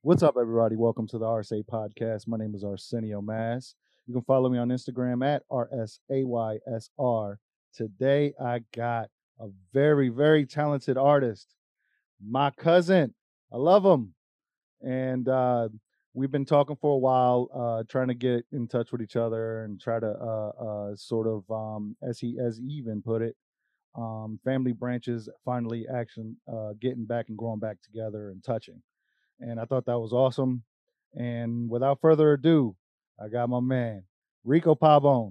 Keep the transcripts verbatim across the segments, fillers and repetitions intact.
What's up, everybody? Welcome to the R S A podcast. My name is Arsenio Mass. You can follow me on Instagram at R S A Y S R. Today, I got a very, very talented artist, my cousin. I love him. And uh, we've been talking for a while, uh, trying to get in touch with each other and try to uh, uh, sort of, um, as he as he even put it, um, family branches finally action uh, getting back and growing back together and touching. And I thought that was awesome. And without further ado, I got my man, Rico Pabon.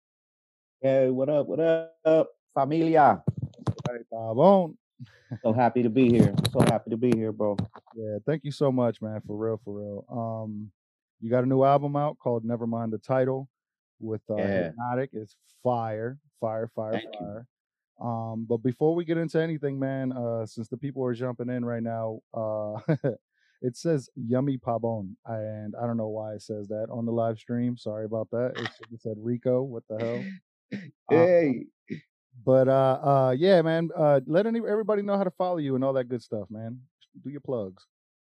Hey, what up? What up, familia? Hey, Pabon. So happy to be here. So happy to be here, bro. Yeah, thank you so much, man, for real, for real. Um, you got a new album out called Nevermind the Title with uh Yeah, Hypnotic. It's fire, fire, fire, thank you. fire. Um, but before we get into anything, man, uh, since the people are jumping in right now, uh it says Yummy Pabon, and I don't know why it says that on the live stream. Sorry about that. It should have said Rico. What the hell? Uh, Hey, but uh, uh, yeah, man. Uh, let any, everybody know how to follow you and all that good stuff, man. Do your plugs.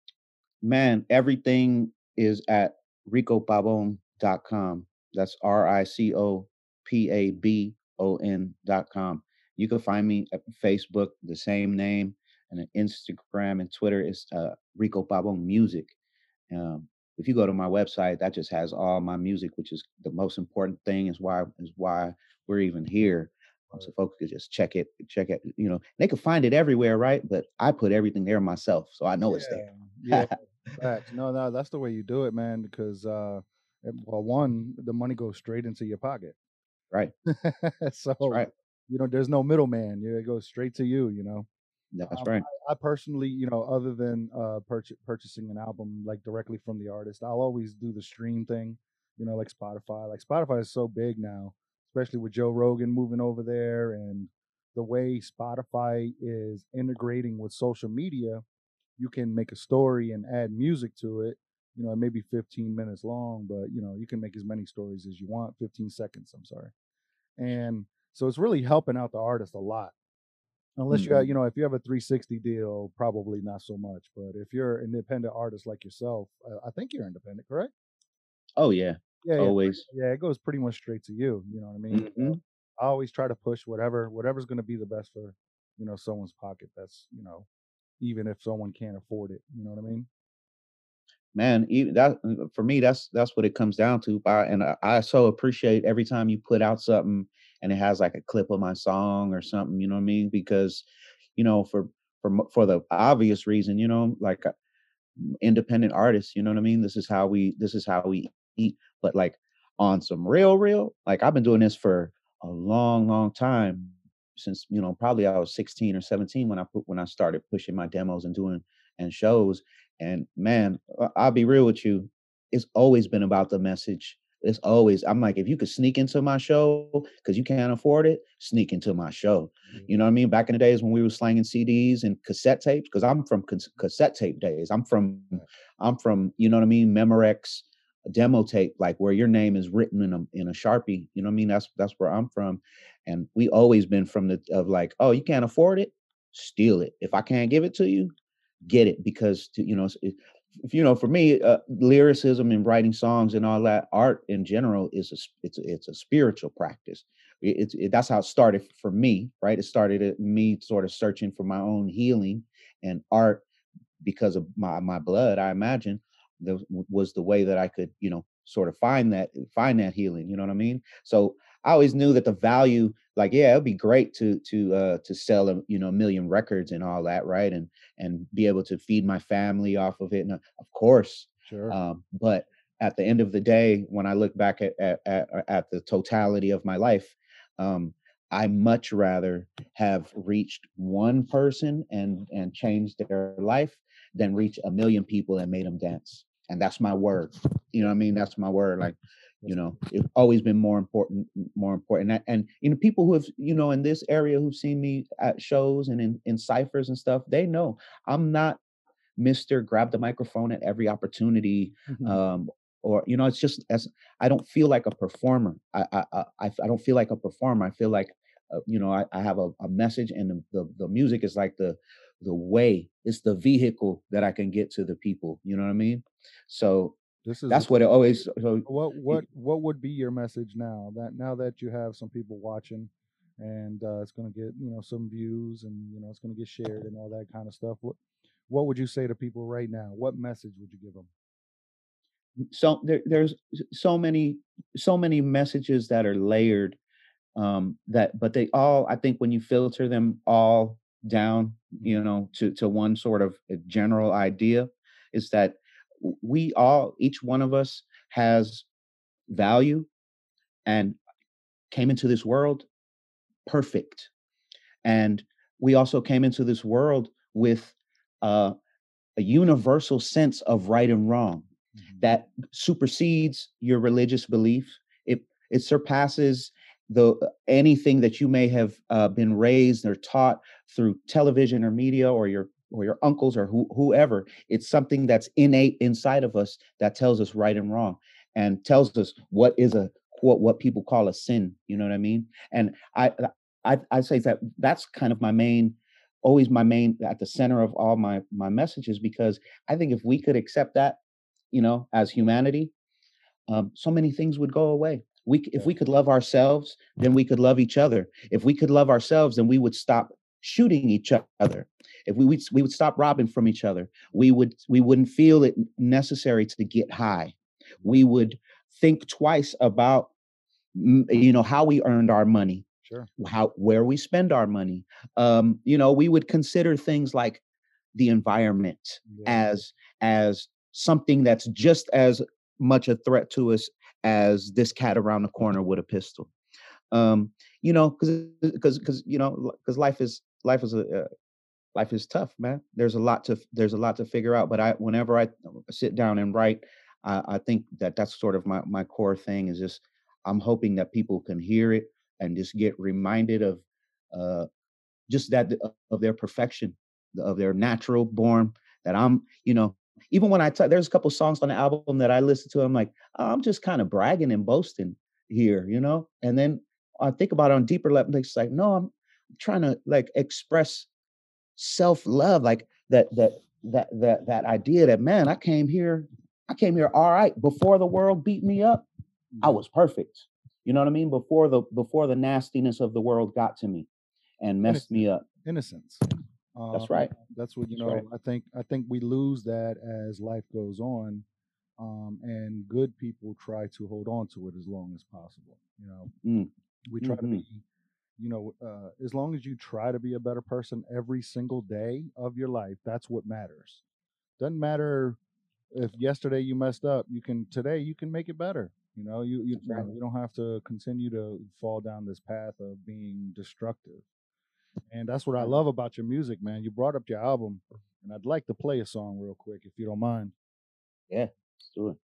man, everything is at rico pabon dot com. That's R I C O P A B O N dot com. You can find me at Facebook, the same name, and on Instagram and Twitter is uh, Rico Pabon Music. Um, if you go to my website, that just has all my music, which is the most important thing. Is why is why we're even here. Um, so folks could just check it, check it. You know, they could find it everywhere, right? But I put everything there myself, so I know it's Yeah, yeah, there. facts. No, no, that's the way you do it, man. Because uh, eh, well, one, the money goes straight into your pocket. Right. That's So right. you know, there's no middleman. Yeah, it goes straight to you. You know. That's Um, right. I, I personally, you know, other than uh, purch- purchasing an album like directly from the artist, I'll always do the stream thing. You know, like Spotify. Like Spotify is so big now, especially with Joe Rogan moving over there, and the way Spotify is integrating with social media. You can make a story and add music to it. You know, it may be fifteen minutes long, but you know, you can make as many stories as you want. fifteen seconds. I'm sorry, and so it's really helping out the artist a lot. Unless you Mm. got, you know, if you have a three sixty deal, probably not so much. But if you're an independent artist like yourself, uh, I think you're independent, correct? Oh yeah, Yeah, yeah, always. yeah. It goes pretty much straight to you. You know what I mean? So Hmm. I always try to push whatever, whatever's going to be the best for, you know, someone's pocket. That's, you know, even if someone can't afford it. You know what I mean? Man, even that uh, for me, that's that's what it comes down to. By and I, I so appreciate every time you put out something and it has like a clip of my song or something. You know what I mean? Because you know, for for mo- for the obvious reason, you know, like uh, independent artists. You know what I mean? This is how we this is how we eat. But like on some real, real, like I've been doing this for a long, long time since you know probably I was sixteen or seventeen when I put when I started pushing my demos and doing and shows. And man, I- I'll be real with you, it's always been about the message. It's always I'm like, if you could sneak into my show because you can't afford it, sneak into my show. You know what I mean? Back in the days when we were slanging C Ds and cassette tapes, because I'm from cas- cassette tape days. I'm from, Yeah. I'm from, you know what I mean? Memorex demo tape, like where your name is written in a in a Sharpie. You know what I mean? That's that's where I'm from, and we always been from the of like, oh, you can't afford it, steal it. If I can't give it to you, get it because to, you know it, if, you know for me uh, lyricism and writing songs and all that art in general is a s- it's a, it's a spiritual practice. It- it's it, that's how it started for me, right? It started at me sort of searching for my own healing, and art because of my my blood, I imagine, the, was the way that I could, you know, sort of find that find that healing. You know what I mean? So I always knew that the value, like, yeah, it'd be great to to uh to sell a you know a million records and all that, right? And and be able to feed my family off of it, and uh, of course, Sure. um, but at the end of the day, when I look back at at at, at the totality of my life, um, I much rather have reached one person and and changed their life than reach a million people and made them dance. And that's my word. You know what I mean? That's my word. Like, you That's know, it's always been more important, more important. And, and you know, people who have, you know, in this area who've seen me at shows and in, in ciphers and stuff, they know I'm not Mister Grab the microphone at every opportunity. Um, or you know, it's just as I don't feel like a performer. I I I, I I don't feel like a performer. I feel like uh, you know I, I have a, a message, and the, the the music is like the the way, it's the vehicle that I can get to the people. You know what I mean? So This is that's what it always. So what it, what what would be your message now that now that you have some people watching, and uh, it's going to get you know some views, and you know it's going to get shared and all that kind of stuff. What what would you say to people right now? What message would you give them? so there, there's so many so many messages that are layered, um that but they all, I think, when you filter them all down, you know to to one sort of a general idea, is that w- we all, each one of us, has value and came into this world perfect. And we also came into this world with uh, a universal sense of right and wrong Mhm. that supersedes your religious belief. It it surpasses the anything that you may have uh, been raised or taught through television or media, or your or your uncles, or who, whoever. It's something that's innate inside of us that tells us right and wrong, and tells us what is a what what people call a sin. You know what I mean? And I I I say that that's kind of my main, always my main, at the center of all my my messages, because I think if we could accept that, you know, as humanity, um, so many things would go away. We, c- if Yeah, we could love ourselves, then we could love each other. If we could love ourselves, then we would stop shooting each other. If we would, we would stop robbing from each other. We would, we wouldn't feel it necessary to get high. We would think twice about, mm, you know, how we earned our money, sure. how, where we spend our money. Um, you know, we would consider things like the environment Yeah, as as something that's just as much a threat to us as this cat around the corner with a pistol. Um, you know, because because because you know, because life is life is a uh, life is tough, man. There's a lot to there's a lot to figure out. But I, whenever I sit down and write, I, I think that that's sort of my my core thing. Is just, I'm hoping that people can hear it and just get reminded of uh, just that, of their perfection, of their natural born. That I'm, you know, even when I t- there's a couple songs on the album that I listen to, I'm like, "Oh, I'm just kind of bragging and boasting here, you know. And then I think about it on deeper level, it's like, no, I'm trying to like express self-love, like that that that that that idea that, man, I came here, I came here all right. Before the world beat me up, I yeah. was perfect. You know what I mean? Before the before the nastiness of the world got to me and messed Innocent, me up. innocence. Um, That's right. that's what you That's right. know. I think I think we lose that as life goes on, um, and good people try to hold on to it as long as possible. You know, Mm, we try to mhm. be, you know, uh, as long as you try to be a better person every single day of your life, that's what matters. Doesn't matter if yesterday you messed up, you can today you can make it better. You know, you you, That's you right. know you don't have to continue to fall down this path of being destructive. And that's what I Right. love about your music, man. You brought up your album, and I'd like to play a song real quick if you don't mind. Yeah. Let's do it.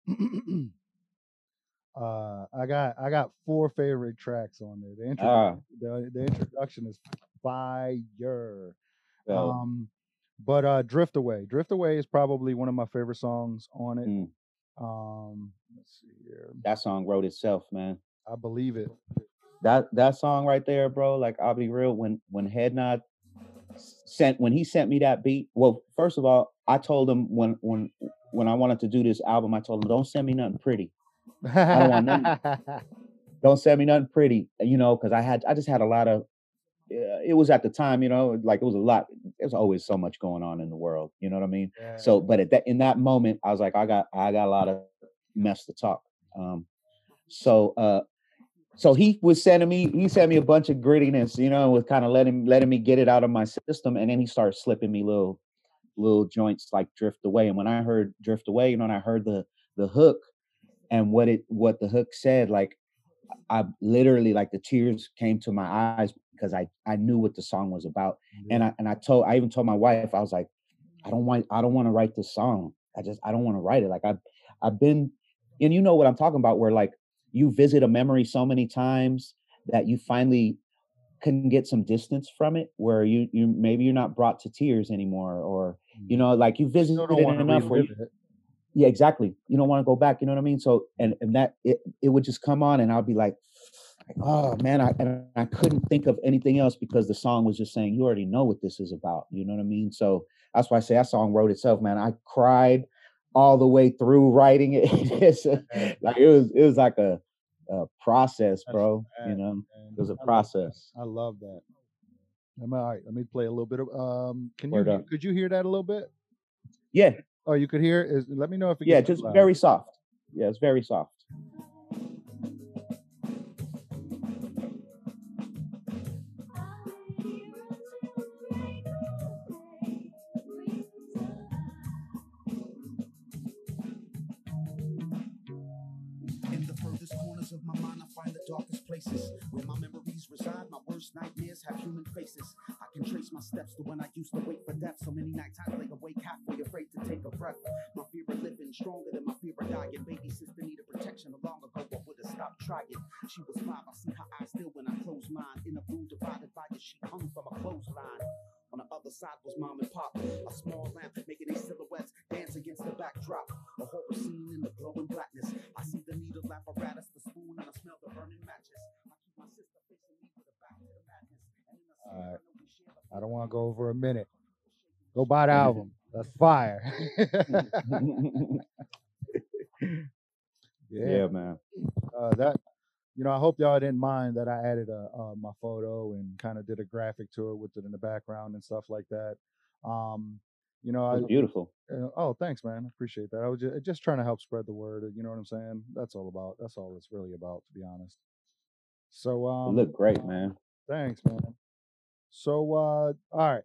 uh, I got I got four favorite tracks on there. The intro Ah, the, the introduction is fire. so Um, but uh, Drift Away. Drift Away is probably one of my favorite songs on it. mm, Um, let's see here. that song wrote itself, man. I believe it. That that song right there, bro. Like, I'll be real. When when Head Nod sent when he sent me that beat. Well, first of all, I told him, when when when I wanted to do this album, I told him, don't send me nothing pretty. I don't want nothing. Don't send me nothing pretty. You know, because I had I just had a lot of. Uh, it was at the time, you know, like it was a lot. There's always so much going on in the world. You know what I mean? Yeah. So, but at that in that moment, I was like, I got I got a lot of mess to talk. Um, so uh, so he was sending me he sent me a bunch of grittiness, you know, with kind of letting letting me get it out of my system, and then he started slipping me little little joints like Drift Away. And when I heard Drift Away, you know, and I heard the the hook and what it what the hook said, like, I literally, like, the tears came to my eyes because I I knew what the song was about. And Yeah. I and I told I even told my wife, I was like, I don't want I don't want to write this song. I just I don't want to write it. Like, I've I've been, and you know what I'm talking about, where like you visit a memory so many times that you finally can get some distance from it, where you you maybe you're not brought to tears anymore, or you Mhm. know, like you Still visited don't it want to enough where relive you, it. yeah, exactly. You don't want to go back, you know what I mean? So, and and that it it would just come on and I'll be like, oh man, I and I couldn't think of anything else because the song was just saying, you already know what this is about. You know what I mean? So that's why I say that song wrote itself, man. I cried all the way through writing it. It's a- Man, like it was it was like a, a process, that's bro. You bad, know, man. it was a I love process. I love that. Am I all right? Let me play a little bit of um can you Word hear up. could you hear that a little bit? Yeah, Oh, you could hear it? Is let me know if it yeah, gets too just loud. very soft. Yeah, it's very soft. In the furthest corners of my mind, I find the darkest places where my memories reside. My worst nightmares have human faces. I can trace my steps to when I used to wait for death. So many nights I lay awake, halfway afraid to take a breath. My fear of living stronger than my fear of dying. Baby sister needed protection long ago, but would have stopped trying. She was five, I see her eyes still when I close mine. In a room divided by a sheet hung from a clothesline. On the other side was mom and pop, a small lamp making their silhouettes dance against the backdrop. A horror scene in the glowing blackness. I see the needle apparatus, the spoon, and I smell the burning matches. I keep my sister facing me with a back to the madness. And in the All right. I know we share the I don't want to go over a minute. Go buy the album. That's fire. yeah. Yeah, man. Uh, that you know, I hope y'all didn't mind that I added a, uh, my photo and kind of did a graphic to it with it in the background and stuff like that. Um, you know, It was beautiful. I uh, oh, thanks, man. I appreciate that. I was just, just trying to help spread the word. You know what I'm saying? That's all about. That's all it's really about, to be honest. So, It um, looked great, man. thanks, man. So, uh, all right.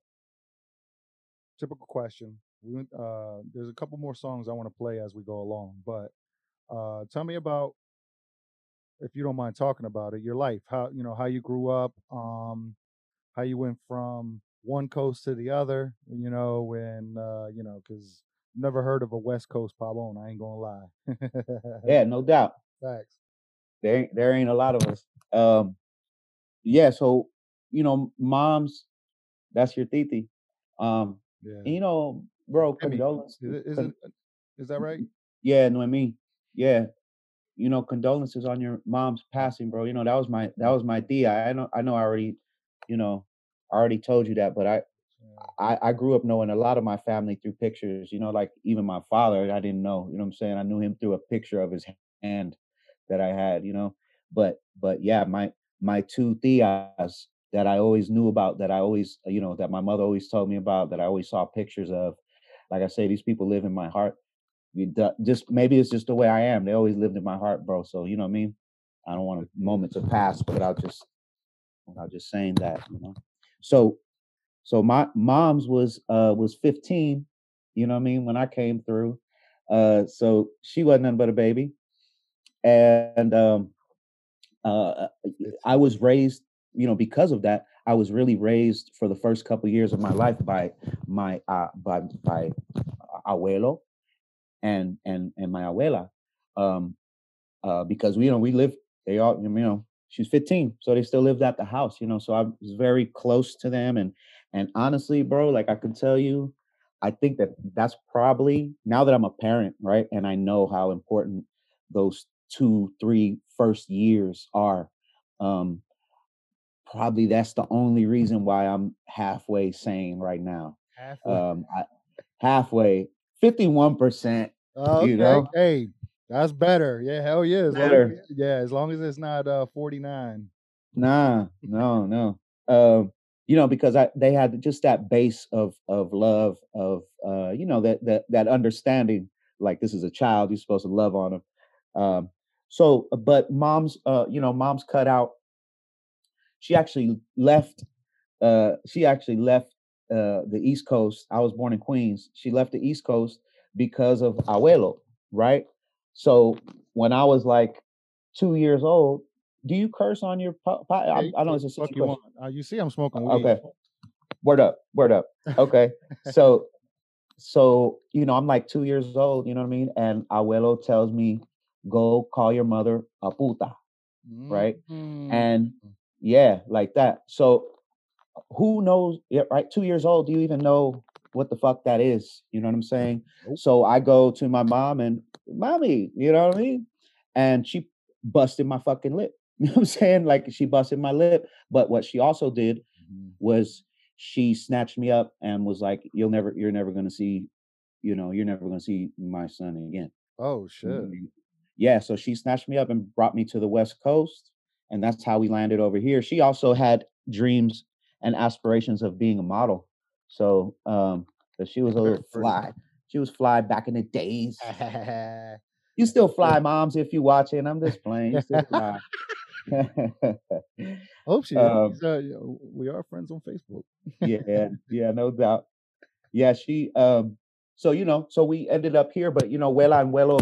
Typical question. We went, uh, there's a couple more songs I want to play as we go along, but uh, tell me about, if you don't mind talking about it, your life. How you know how you grew up. Um, how you went from one coast to the other. You know, when uh, you know, because never heard of a West Coast Pabon. I ain't gonna lie. Yeah, no doubt. Facts. There ain't there ain't a lot of us. Um, yeah, so you know, moms, that's your titi. Um, Yeah. and, you know, bro, Emmy. condolence. Is it? Is it? Con- Is that right? yeah, no, I mean, yeah, you know, condolences on your mom's passing, bro. You know, that was my that was my tia. I know I know I already, you know, I already told you that, but I Yeah. I, I grew up knowing a lot of my family through pictures, you know, like even my father, I didn't know, you know what I'm saying? I knew him through a picture of his hand that I had, you know. But but yeah, my my two tias that I always knew about, that I always, you know, that my mother always told me about, that I always saw pictures of. Like I say, these people live in my heart. You d- Just maybe it's just the way I am. They always lived in my heart, bro. So you know what I mean? I don't want a moment to pass without just without just saying that, you know. So so my mom's was uh was fifteen, you know what I mean, when I came through. Uh so she wasn't nothing but a baby. And um uh It's I was raised, you know, because of that, I was really raised for the first couple years of my life by my uh by by abuelo and and and my abuela. Um uh because we, you know, we lived, they all, you know, she was fifteen, so they still lived at the house, you know, so I was very close to them. and and honestly, bro, like I can tell you, I think that that's probably, now that I'm a parent, right, and I know how important those two three first years are, um probably that's the only reason why I'm halfway sane right now. halfway. um I, halfway, fifty-one percent, Oh, you okay. know, Hey, that's better. Yeah, hell yeah. As long as better. yeah, as long as it's not uh forty-nine. Nah, no, no. Um, you know, because I they had just that base of of love, of uh, you know, that that that understanding. Like, this is a child, you're supposed to love on him. Um, so, uh, but mom's, uh, you know, mom's cut out. She actually left. Uh, she actually left uh the East Coast. I was born in Queens. She left the East Coast because of abuelo, right? So when I was like two years old, do you curse on your po- po- Yeah, I, you I can know say it's a what the fuck silly you question. want. Uh, you see, I'm smoking Uh, weed. Okay, word up, word up. Okay, so so you know, I'm like two years old. You know what I mean? And abuelo tells me, go call your mother a puta, right? Mm. And yeah, like that. So who knows? Yeah, right. Two years old. Do you even know what the fuck that is? You know what I'm saying? Nope. So I go to my mom and, mommy, you know what I mean? And she busted my fucking lip. You know what I'm saying? Like she busted my lip. But what she also did Mhm. was she snatched me up and was like, "You'll never, you're never gonna see, you know, you're never gonna see my son again." Oh, You know what I shit. mean? Yeah, so she snatched me up and brought me to the West Coast, and that's how we landed over here. She also had dreams and aspirations of being a model. So, um, 'cause she was a Very little pretty. fly. She was fly back in the days. You still Yeah. fly, moms, if you watching. I'm just playing. You still fly. Hope she is. um, She's, uh, you know, we are friends on Facebook. yeah, yeah, no doubt. Yeah, she um so you know, so we ended up here, but you know, Wela and Welo,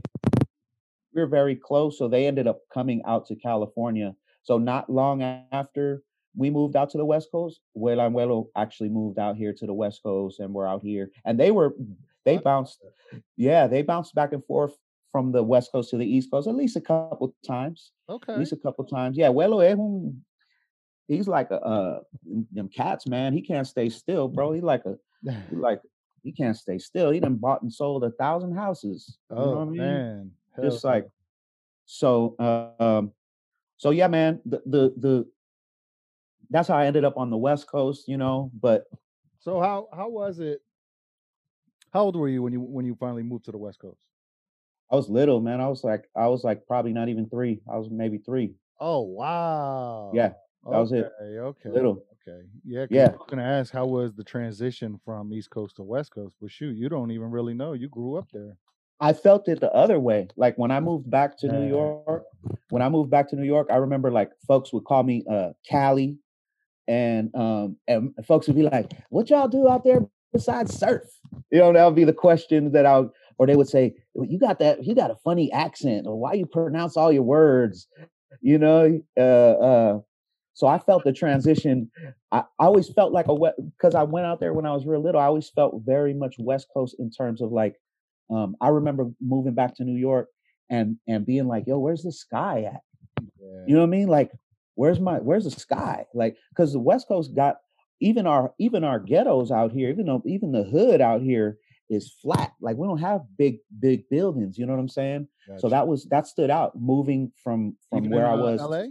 we're very close, so they ended up coming out to California. So not long after we moved out to the West Coast, Wela and Welo actually moved out here to the West Coast and we're out here. And they were they I didn't know bounced, yeah, they bounced back and forth from the West Coast to the East Coast at least a couple times. that. At Okay. least a couple times. Yeah, Welo es un, he's like a uh them cats, man. He can't stay still, bro. He like a he like he can't stay still. He done bought and sold a thousand houses. You know Oh, what I mean? man. Hell Just yeah. like so. Uh, um. So yeah, man. The the the that's how I ended up on the West Coast. You know, but So how how was it? How old were you when you when you finally moved to the West Coast? I was little, man. I was like I was like probably not even three. I was maybe three. Oh, wow. Yeah, that was Okay, it. okay, Little. okay. Yeah, 'cause I Yeah. was gonna ask how was the transition from East Coast to West Coast, but shoot, you don't even really know. You grew up there. I felt it the other way. Like when I moved back to New Yeah. York, when I moved back to New York, I remember like folks would call me uh Cali, and um and folks would be like, "What y'all do out there besides surf?" You know, that would be the question that I would, or they would say, "Well, you got that, you got a funny accent, or why you pronounce all your words?" You know, uh, uh. So I felt the transition. I, I always felt like a wet because I went out there when I was real little. I always felt very much West Coast in terms of like, um, I remember moving back to New York and and being like, "Yo, where's the sky at?" Yeah. You know what I mean? Like, where's my where's the sky? Like, because the West Coast got even our even our ghettos out here, even though even the hood out here is flat. Like we don't have big big buildings. You know what I'm saying? So Gotcha. that was that stood out. Moving from from Even in where I uh, was, L A?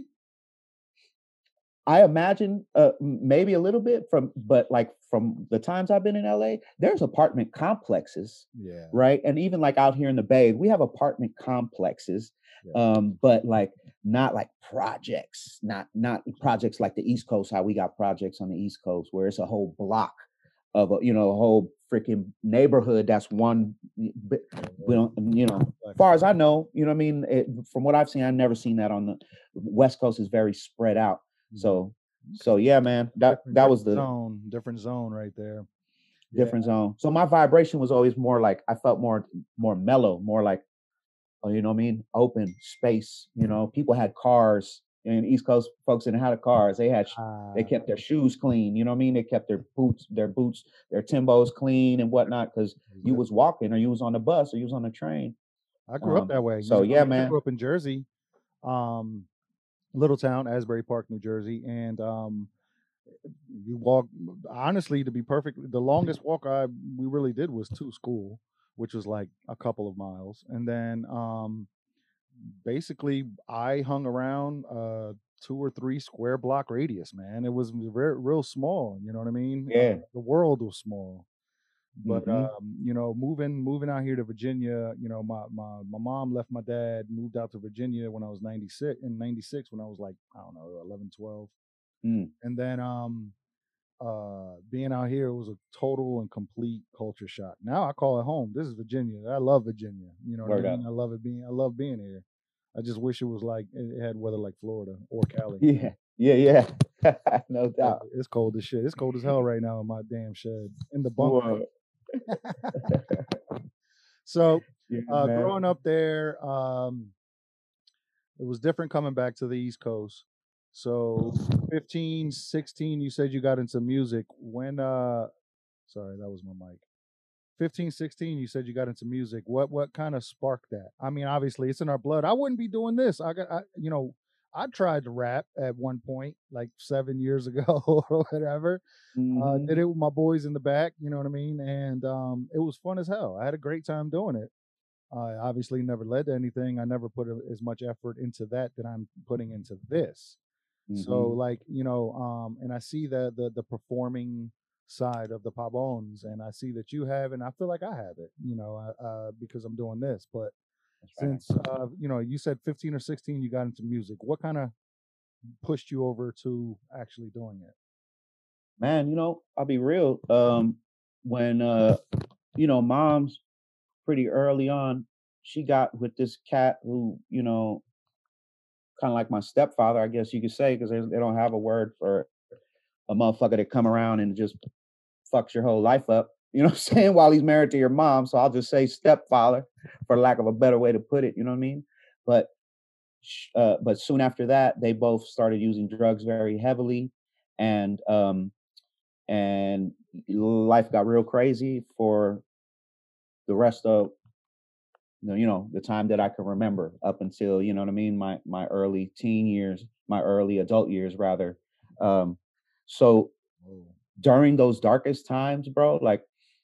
I imagine uh, m- maybe a little bit from, but like from the times I've been in L A, there's apartment complexes, Yeah. right? And even like out here in the Bay, we have apartment complexes, Yeah. um, but like not like projects, not not projects like the East Coast. How we got projects on the East Coast where it's a whole block of a, you know, a whole freaking neighborhood that's one. y- b- Yeah, We very don't, you know, complex. far as I know, you know what I mean. It, from what I've seen, I've never seen that on the West Coast. Is very spread out. Mhm. So so Okay. yeah, man, that Different that was different the zone, different zone right there. Yeah. different zone. So my vibration was always more like I felt more more mellow, more like, oh, you know what I mean, open space. You know, people had cars, and East Coast folks didn't have cars. They had sh- they Ah, kept their shoes clean. You know what I mean? They kept their boots, their boots, their Timbos clean and whatnot because it was you good. was walking or you was on the bus or you was on the train. I grew up Um, that way. You so know, yeah, I man. grew up in Jersey, um, little town, Asbury Park, New Jersey, and um, you walk. Honestly, to be perfect, the longest walk I we really did was to school, which was like a couple of miles, and then um, basically I hung around uh two or three square block radius. Man, it was very real small. You know what I mean? Uh, Yeah. the world was small. But Hmm. um, you know, moving moving out here to Virginia, you know, my my my mom left my dad, moved out to Virginia when I was ninety-six in ninety-six when I was like, I don't know, eleven, twelve. Mm, And then um uh being out here was a total and complete culture shock. Now I call it home. This is Virginia. I love Virginia. You know what I word mean? up. I love it being I love being here. I just wish it was like it had weather like Florida or Cali. Yeah. Yeah. Yeah. No Uh, doubt. It's cold as shit. It's cold as hell right now in my damn shed in the bunker. Whoa. So, Yeah, uh, man. growing up there, um, it was different coming back to the East Coast. So, fifteen, sixteen, you said you got into music. When, uh, sorry, that was my mic. Fifteen, sixteen, you said you got into music. What, what kind of sparked that? I mean, obviously, it's in our blood. I wouldn't be doing this. I got, I, you know, I tried to rap at one point, like seven years ago or whatever. Uh, did Hmm. it with my boys in the back, you know what I mean? And um, it was fun as hell. I had a great time doing it. I obviously never led to anything. I never put a, as much effort into that that I'm putting into this. So Hmm. like, you know, um, and I see the the the performing side of the Pavones, and I see that you have, and I feel like I have it, you know, uh, uh, because I'm doing this. But That's right. since uh, you know, you said fifteen or sixteen, you got into music. What kind of pushed you over to actually doing it? Man, you know, I'll be real. Um, when uh, you know, mom's pretty early on, she got with this cat who, you know, kind of like my stepfather, I guess you could say, because they, they don't have a word for a motherfucker that come around and just fucks your whole life up. You know what I'm saying? While he's married to your mom. So I'll just say stepfather for lack of a better way to put it. You know what I mean? But sh- uh, but soon after that, they both started using drugs very heavily, and um, and life got real crazy for the rest of the, you know, the time that I can remember up until, you know what I mean, my my early teen years, my early adult years rather. Um, so Oh, during those darkest times, bro, like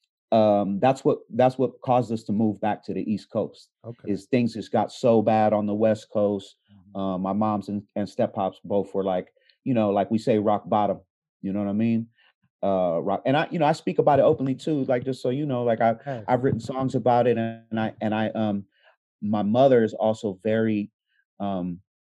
um that's what that's what caused us to move back to the East Coast. okay. Is things just got so bad on the West Coast. Mhm. Um my mom's and, and step pops both were like, you know, like we say, rock bottom. You know what I mean? Uh rock, and I, you know, I speak about it openly too, like just so you know, like i Yes. I've written songs about it, and I and I um my mother is also very um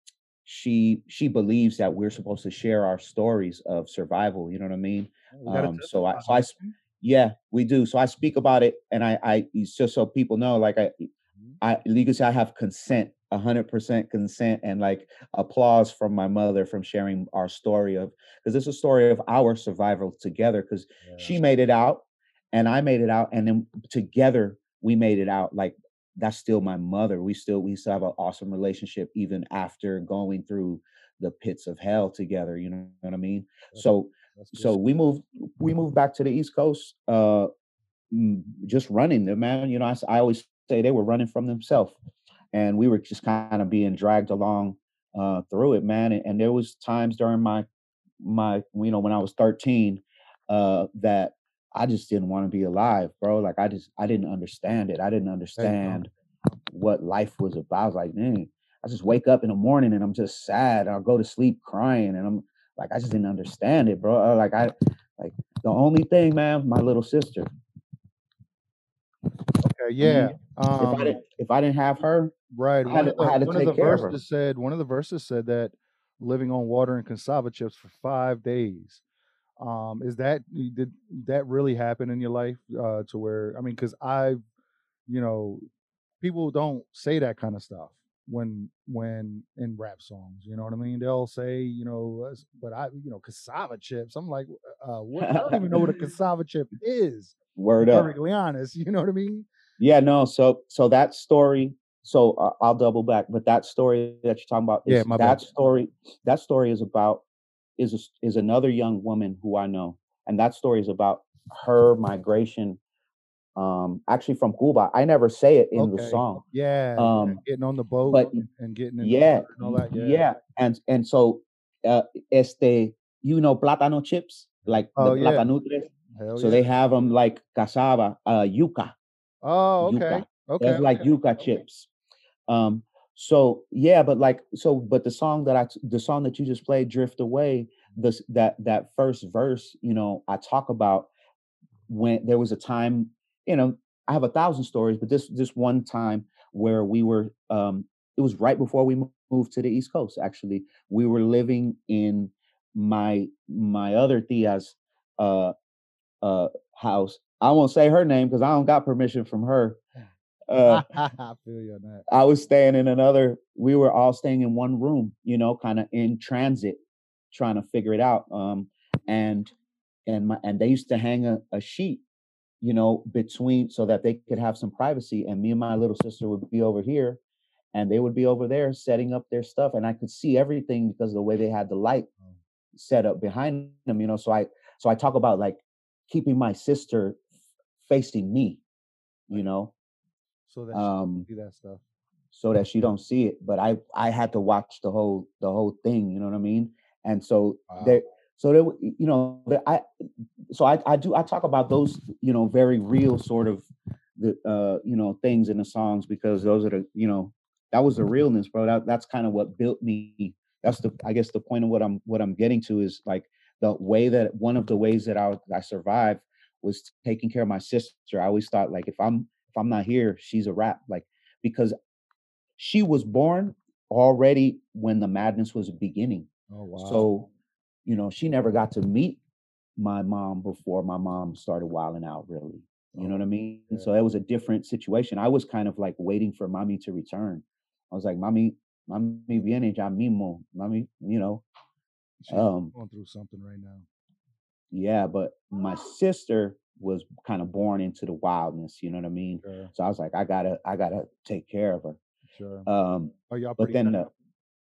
she she believes that we're supposed to share our stories of survival. You know what I mean? Oh, we got to Um, so I testify, so I man. s- yeah, we do. So I speak about it, and I I it's just so people know, like I Mhm. I legally I have consent, a hundred percent consent, and like applause from my mother from sharing our story of, because it's a story of our survival together. Because Yeah. she made it out, and I made it out, and then together we made it out. Like that's still my mother. We still we still have an awesome relationship even after going through the pits of hell together. You know what I mean? That's So that's good. so we moved we moved back to the East Coast, uh, mm, just running the man. You know, I, s- I always say they were running from themselves, and we were just kind of being dragged along uh, through it, man. And, and there was times during my my you know when I was thirteen uh, that I just didn't want to be alive, bro. Like I just I didn't understand it. I didn't Hey, no. understand what life was about. I was like, man, I just wake up in the morning and I'm just sad. I'll go to sleep crying, and I'm like, I just didn't understand it, bro. Uh, Like I like the only thing, man, my little sister. Okay, I yeah. mean, if I Um, didn't if I didn't have her, right. I had One to, of I the had to one of the take care of her. verses said one of the verses said that living on water and cassava chips for five days. Um, is that did that really happen in your life? Uh, to where I mean, because I've you know people don't say that kind of stuff when when in rap songs. You know what I mean? They'll say you know, uh, but I you know cassava chips. I'm like, uh, what? I don't even know what a cassava chip is. To be Word up. perfectly honest, you know what I mean? Yeah, no. So so that story. So uh, I'll double back, but that story that you're talking about Yeah, is my bad. that story. That story is about is a s is another young woman who I know, and that story is about her migration, um, actually from Cuba. I never say it in the Okay. song, Yeah, yeah, um, getting on the boat but and getting in the yeah, water and all y that, yeah. yeah, and and so, uh, este, you know, plátano chips, like the Oh, yeah. platanutres? Hell So yeah. they have them like cassava, uh, yuca, Oh, okay. yuca. Okay, That's like okay. yuca chips. Um, so yeah, but like so, but the song that I t- the song that you just played, "Drift Away," this that that first verse, you know, I talk about when there was a time, you know, I have a thousand stories, but this this one time where we were, um, it was right before we mo- moved to the East Coast. Actually, we were living in my my other tia's uh uh house. I won't say her name because I don't got permission from her. Uh, I feel you on that. I was staying in another. We were all staying in one room, you know, kind of in transit, trying to figure it out. Um, and and my and they used to hang a, a sheet, you know, between so that they could have some privacy. And me and my little sister would be over here, and they would be over there setting up their stuff, and I could see everything because of the way they had the light Oh, set up behind them. You know, so I so I talk about like keeping my sister facing me, I you know. so that she Um, see that stuff. so that she don't see it. But I I had to watch the whole the whole thing. You know what I mean? And so Wow. there, so there, w- you know, there, I so I I do I talk about those, you know, very real sort of the uh, you know, things in the songs, because those are the, you know, that was the realness, bro. That, that's kind of what built me. That's the, I guess the point of what I'm what I'm getting to is like the way that one of the ways that I I survived was taking care of my sister. I always thought like if I'm if I'm not here, she's a rap, like, because she was born already when the madness was beginning. Oh wow. So, you know, she never got to meet my mom before my mom started wilding out, really. You know Oh, what I mean? yeah. So it was a different situation. I was kind of like waiting for mommy to return. I was like, mommy, mommy viene ya mismo. Mommy, you know. She's Um, going through something right now. yeah, but my sister was kind of born into the wildness, you know what I mean? Sure. So I was like, I gotta, I gotta take care of her. Sure. Um, Are y'all but pretty then tight?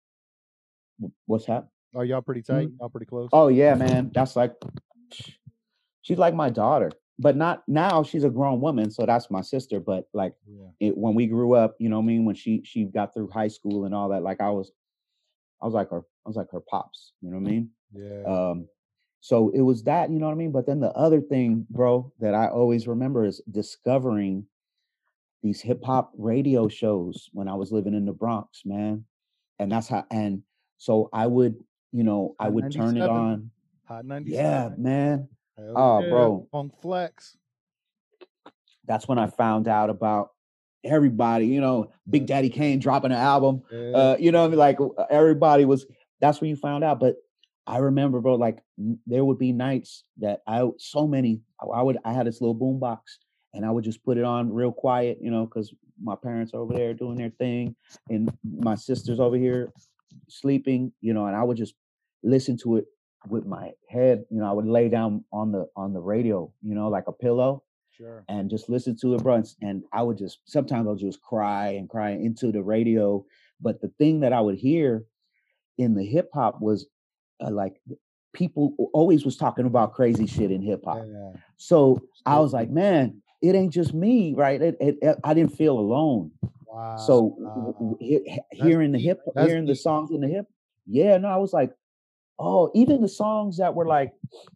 uh, what's that? Are y'all pretty tight? Mhm. Y'all pretty close? Oh yeah, man. That's like, she's like my daughter, but not now. She's a grown woman, so that's my sister. But like, Yeah. it, when we grew up, you know what I mean. When she she got through high school and all that, like I was, I was like her, I was like her pops. You know what I mean? Yeah. Um, so it was that, you know what I mean. But then the other thing, bro, that I always remember is discovering these hip hop radio shows when I was living in the Bronx, man. And that's how. And so I would, you know, I Hot would turn it ninety-seven. on. Hot Yeah, ninety-seven. man. Hell Oh, yeah. bro. Funk Flex. That's when I found out about everybody, you know, Big Daddy Kane dropping an album. Yeah. Uh, you know what I mean? Like uh, everybody was, that's when you found out. But I remember, bro, like n- there would be nights that I, so many, I I would, I had this little boom box and I would just put it on real quiet, you know, because my parents are over there doing their thing and my sister's over here sleeping, you know, and I would just listen to it with my head, you know, I would lay down on the, on the radio, you know, like a pillow Sure. and just listen to it, bro. And, and I would just sometimes I'll just cry and cry into the radio. But the thing that I would hear in the hip hop was uh, like people always was talking about crazy shit in hip hop. Yeah. So I was Story. like, man, it ain't just me, right? It, it, it- I didn't feel alone. Wow. So w- w- he- he- That's hearing the deep. hip, That's hearing the deep. songs in the hip, yeah, no, I was like, oh, even the songs that were like,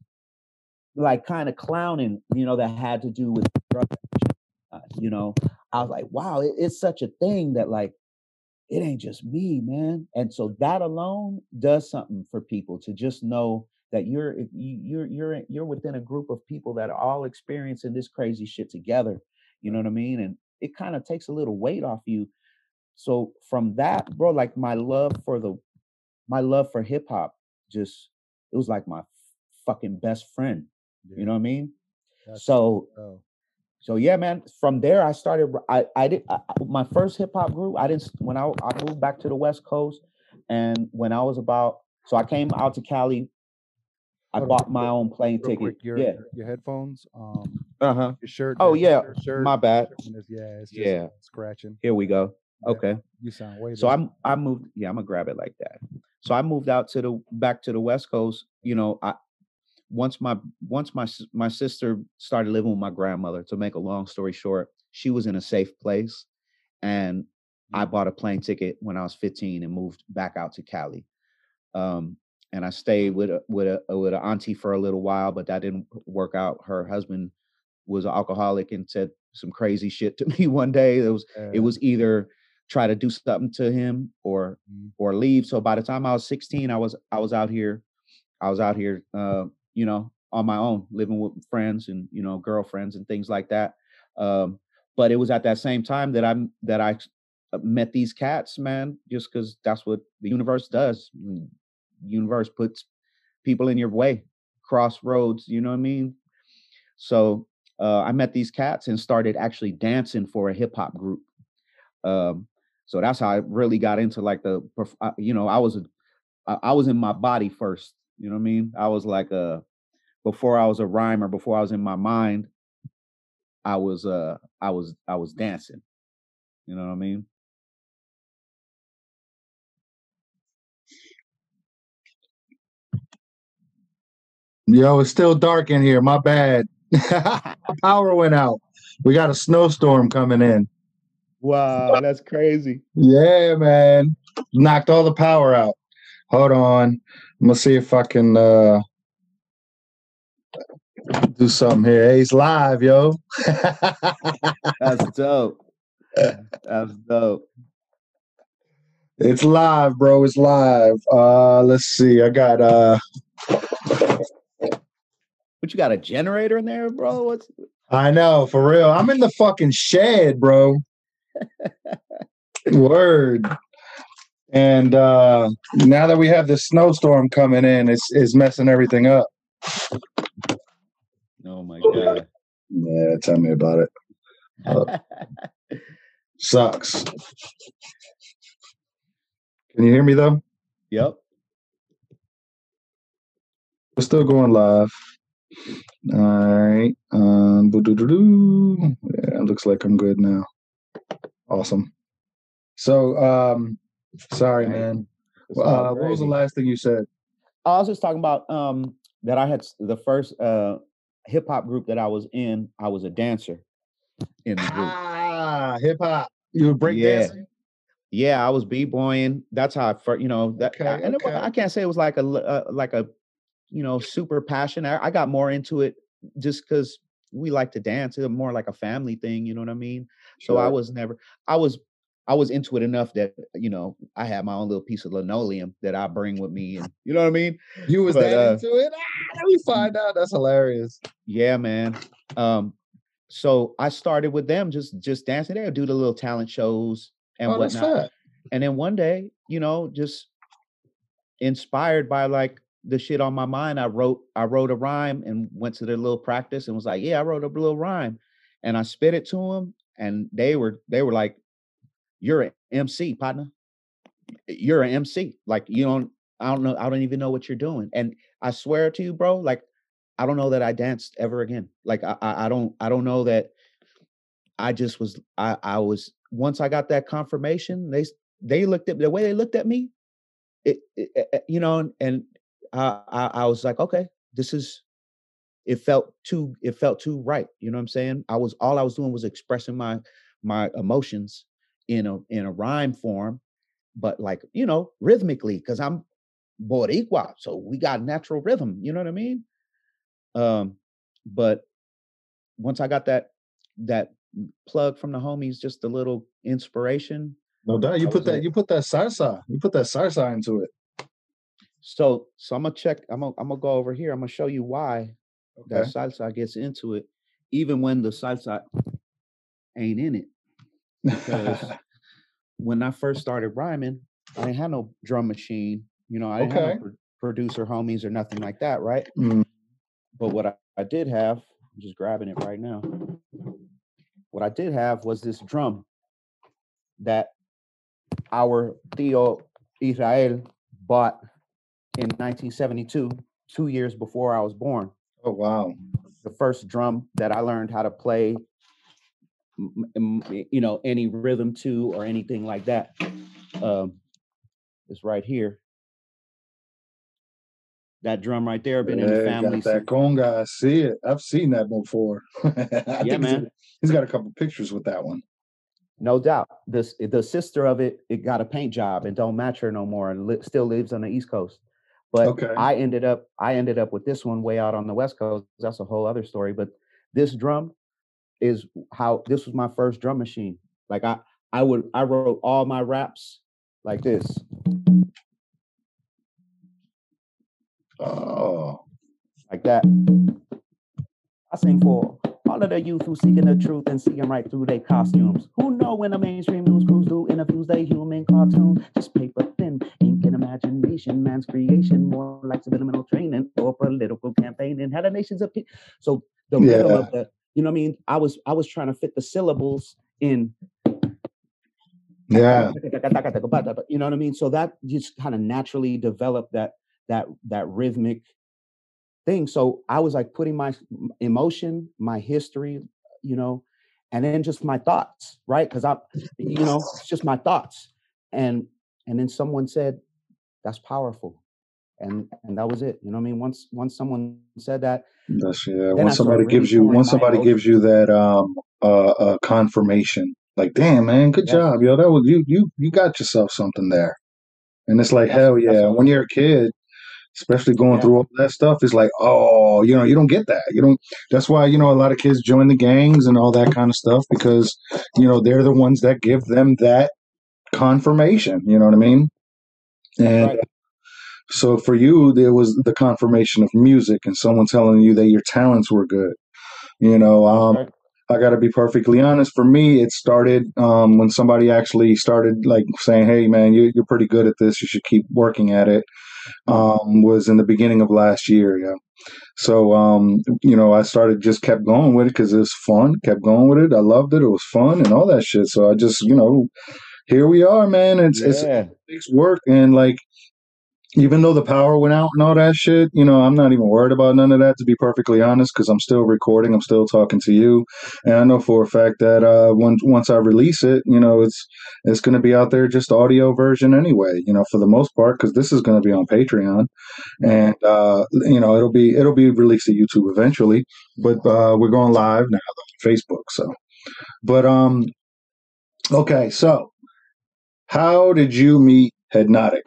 like kind of clowning, you know, that had to do with drugs. Uh, you know, I was like, wow, it, it's such a thing that like it ain't just me, man. And so that alone does something for people to just know that you're if you- you're you're you're within a group of people that are all experiencing this crazy shit together. You know what I mean? And it kind of takes a little weight off you. So from that, bro, like my love for the my love for hip hop just it was like my fucking best friend. Yeah. You know what I mean? That's So oh. so yeah, man. From there, I started. I I did I, I- my first hip hop group. I didn't when I I moved back to the West Coast, and when I was about so I came out to Cali. I Hold on, bought my own plane real ticket. quick. Your Yeah. your, your headphones. Um. Uh huh. Your shirt. Oh that- yeah. your shirt. My bad. and it's- Yeah. It's just Yeah. scratching. Here we go. Yeah, Okay. You sound way. So better. I'm I moved. Yeah, I'm gonna grab it like that. So I moved out to the back to the West Coast. You know, I once my once my s- my sister started living with my grandmother. To make a long story short, she was in a safe place, and I bought a plane ticket when I was fifteen and moved back out to Cali. Um, and I stayed with a, with a with an auntie for a little while, but that didn't work out. Her husband was an alcoholic and said some crazy shit to me one day. It was it Yeah. was either try to do something to him or Mhm. or leave. So by the time I was sixteen, I was I was out here. I was out here, uh, you know, on my own, living with friends and you know girlfriends and things like that. Um, but it was at that same time that I'm that I uh, met these cats, man. Just because that's what the universe does. Mm, Universe puts people in your way, crossroads. You know what I mean? So uh, I met these cats and started actually dancing for a hip hop group. Um, so that's how I really got into like the, perf- uh, you know, I was a, I I was in my body first. You know what I mean? I was like a before I was a rhymer, before I was in my mind, I was uh I was I was dancing. You know what I mean? Yo, it's still dark in here. My bad. Power went out. We got a snowstorm coming in. Wow, that's crazy. Yeah, man. Knocked all the power out. Hold on. I'm gonna see if I can uh Do something here. Hey, it's live, yo. That's dope. That's dope. It's live, bro. It's live. Uh, let's see. I got uh. But you got a generator in there, bro? What's I know, for real. I'm in the fucking shed, bro. Word. And uh now that we have this snowstorm coming in, it's it's messing everything up. Oh my god. Yeah, tell me about it. Uh, sucks. Can you hear me though? Yep. We're still going live. All right. Um, boo-doo-doo-doo. Yeah, it looks like I'm good now. Awesome. So, um, sorry, Hey, man. it's all Uh, what was the gravy. last thing you said? I was just talking about um that I had s- the first uh hip hop group that I was in. I was a dancer in the group. Ah, hip hop. You were break Yeah, dancing? yeah. I was b-boying. That's how I first, you know, that. I- Okay, and it, wa- okay. I can't say it was like a l- uh, like a you know super passion. I, I got more into it just because we like to dance. It's more like a family thing. You know what I mean? So I Sure. was never. I was. I was into it enough that you know I had my own little piece of linoleum that I bring with me, and you know what I mean. You was But that uh, into it? Ah, let me find out. That's hilarious. yeah, man. Um, so I started with them just just dancing. They would do the little talent shows and Oh, that's whatnot. fat. And then one day, you know, just inspired by like the shit on my mind, I wrote I wrote a rhyme and went to their little practice and was like, yeah, I wrote a little rhyme, and I spit it to them, and they were they were like, you're an M C, partner. You're an M C. Like you don't. I don't know. I don't even know what you're doing. And I swear to you, bro. Like I don't know that I danced ever again. Like I, I, I don't, I don't know that I just was, I, I was. Once I got that confirmation, they, they looked at the way they looked at me. It, it, it you know, and I, I, I was like, okay, this is. It felt too, it felt too right. You know what I'm saying? I was all I was doing was expressing my, my emotions in a in a rhyme form, but like you know, rhythmically, because I'm Boricua, so we got natural rhythm. You know what I mean? Um, but once I got that that plug from the homies, just a little inspiration. No doubt. You That put was that. it. You put that salsa. You put that salsa into it. So so I'm gonna check. I'm gonna I'm gonna go over here. I'm gonna show you why that Okay. salsa gets into it, even when the salsa ain't in it. Because when I first started rhyming, I didn't have no drum machine. You know, I didn't have no Okay. pro- producer homies or nothing like that, right? Mm, But what I, I did have, I'm just grabbing it right now. What I did have was this drum that our Theo Israel bought in nineteen seventy-two, two years before I was born. oh wow. The first drum that I learned how to play, m- m- you know, any rhythm to or anything like that, um, is right here. That drum right there, been in the Yeah, family got that since. conga. I see it. I've seen that before. I Yeah, think he's, man, he's got a couple pictures with that one. no doubt. This the sister of it, it got a paint job and don't match her no more, and li- still lives on the East Coast. But Okay. I ended up, I ended up with this one way out on the West Coast. That's a whole other story. But this drum is how this was my first drum machine. Like I, I would, I wrote all my raps like this. Oh. Like that. I sing for all of the youth who seeking the truth and seeing right through their costumes. Who know when the mainstream news crews do interviews, they human cartoon, just paper thin, ink and imagination, man's creation, more like subliminal training or political campaigning. Had the nation's opinion. So the rhythm Yeah. of the, you know what I mean? I was I was trying to fit the syllables in. Yeah. You know what I mean? So that just kind of naturally developed that that that rhythmic thing. So I was like putting my emotion, my history, you know, and then just my thoughts, right? Because I, you know, it's just my thoughts. And and then someone said, that's powerful. And and that was it. You know what I mean? Once once someone said that, That's yeah. then I Once started somebody really gives you, pouring once my somebody gives emotion. you that um uh, uh confirmation, like, damn man, good Yes. job, yo. That was you. You you got yourself something there. And it's like That's hell that's yeah. all When it you're a took. kid, especially going Yeah. through all that stuff. It's like, oh, you know, you don't get that. You don't. That's why you know a lot of kids join the gangs and all that kind of stuff because you know they're the ones that give them that confirmation. You know what I mean? That's And right. so for you, there was the confirmation of music and someone telling you that your talents were good. You know, That's um, right. I got to be perfectly honest. For me, it started um, when somebody actually started like saying, "Hey, man, you, you're pretty good at this. You should keep working at it." Um, was in the beginning of last year. Yeah. So, um, you know, I started just kept going with it because it was fun. Kept going with it. I loved it. It was fun and all that shit. So I just, you know, here we are, man. It's it's it Yeah. takes work and like even though the power went out and all that shit, you know, I'm not even worried about none of that to be perfectly honest, because I'm still recording, I'm still talking to you, and I know for a fact that uh, once once I release it, you know, it's it's going to be out there just audio version anyway, you know, for the most part, because this is going to be on Patreon, Right. and uh, you know, it'll be it'll be released to YouTube eventually, but uh, we're going live now on Facebook, so. But um, okay, so how did you meet Hypnotic?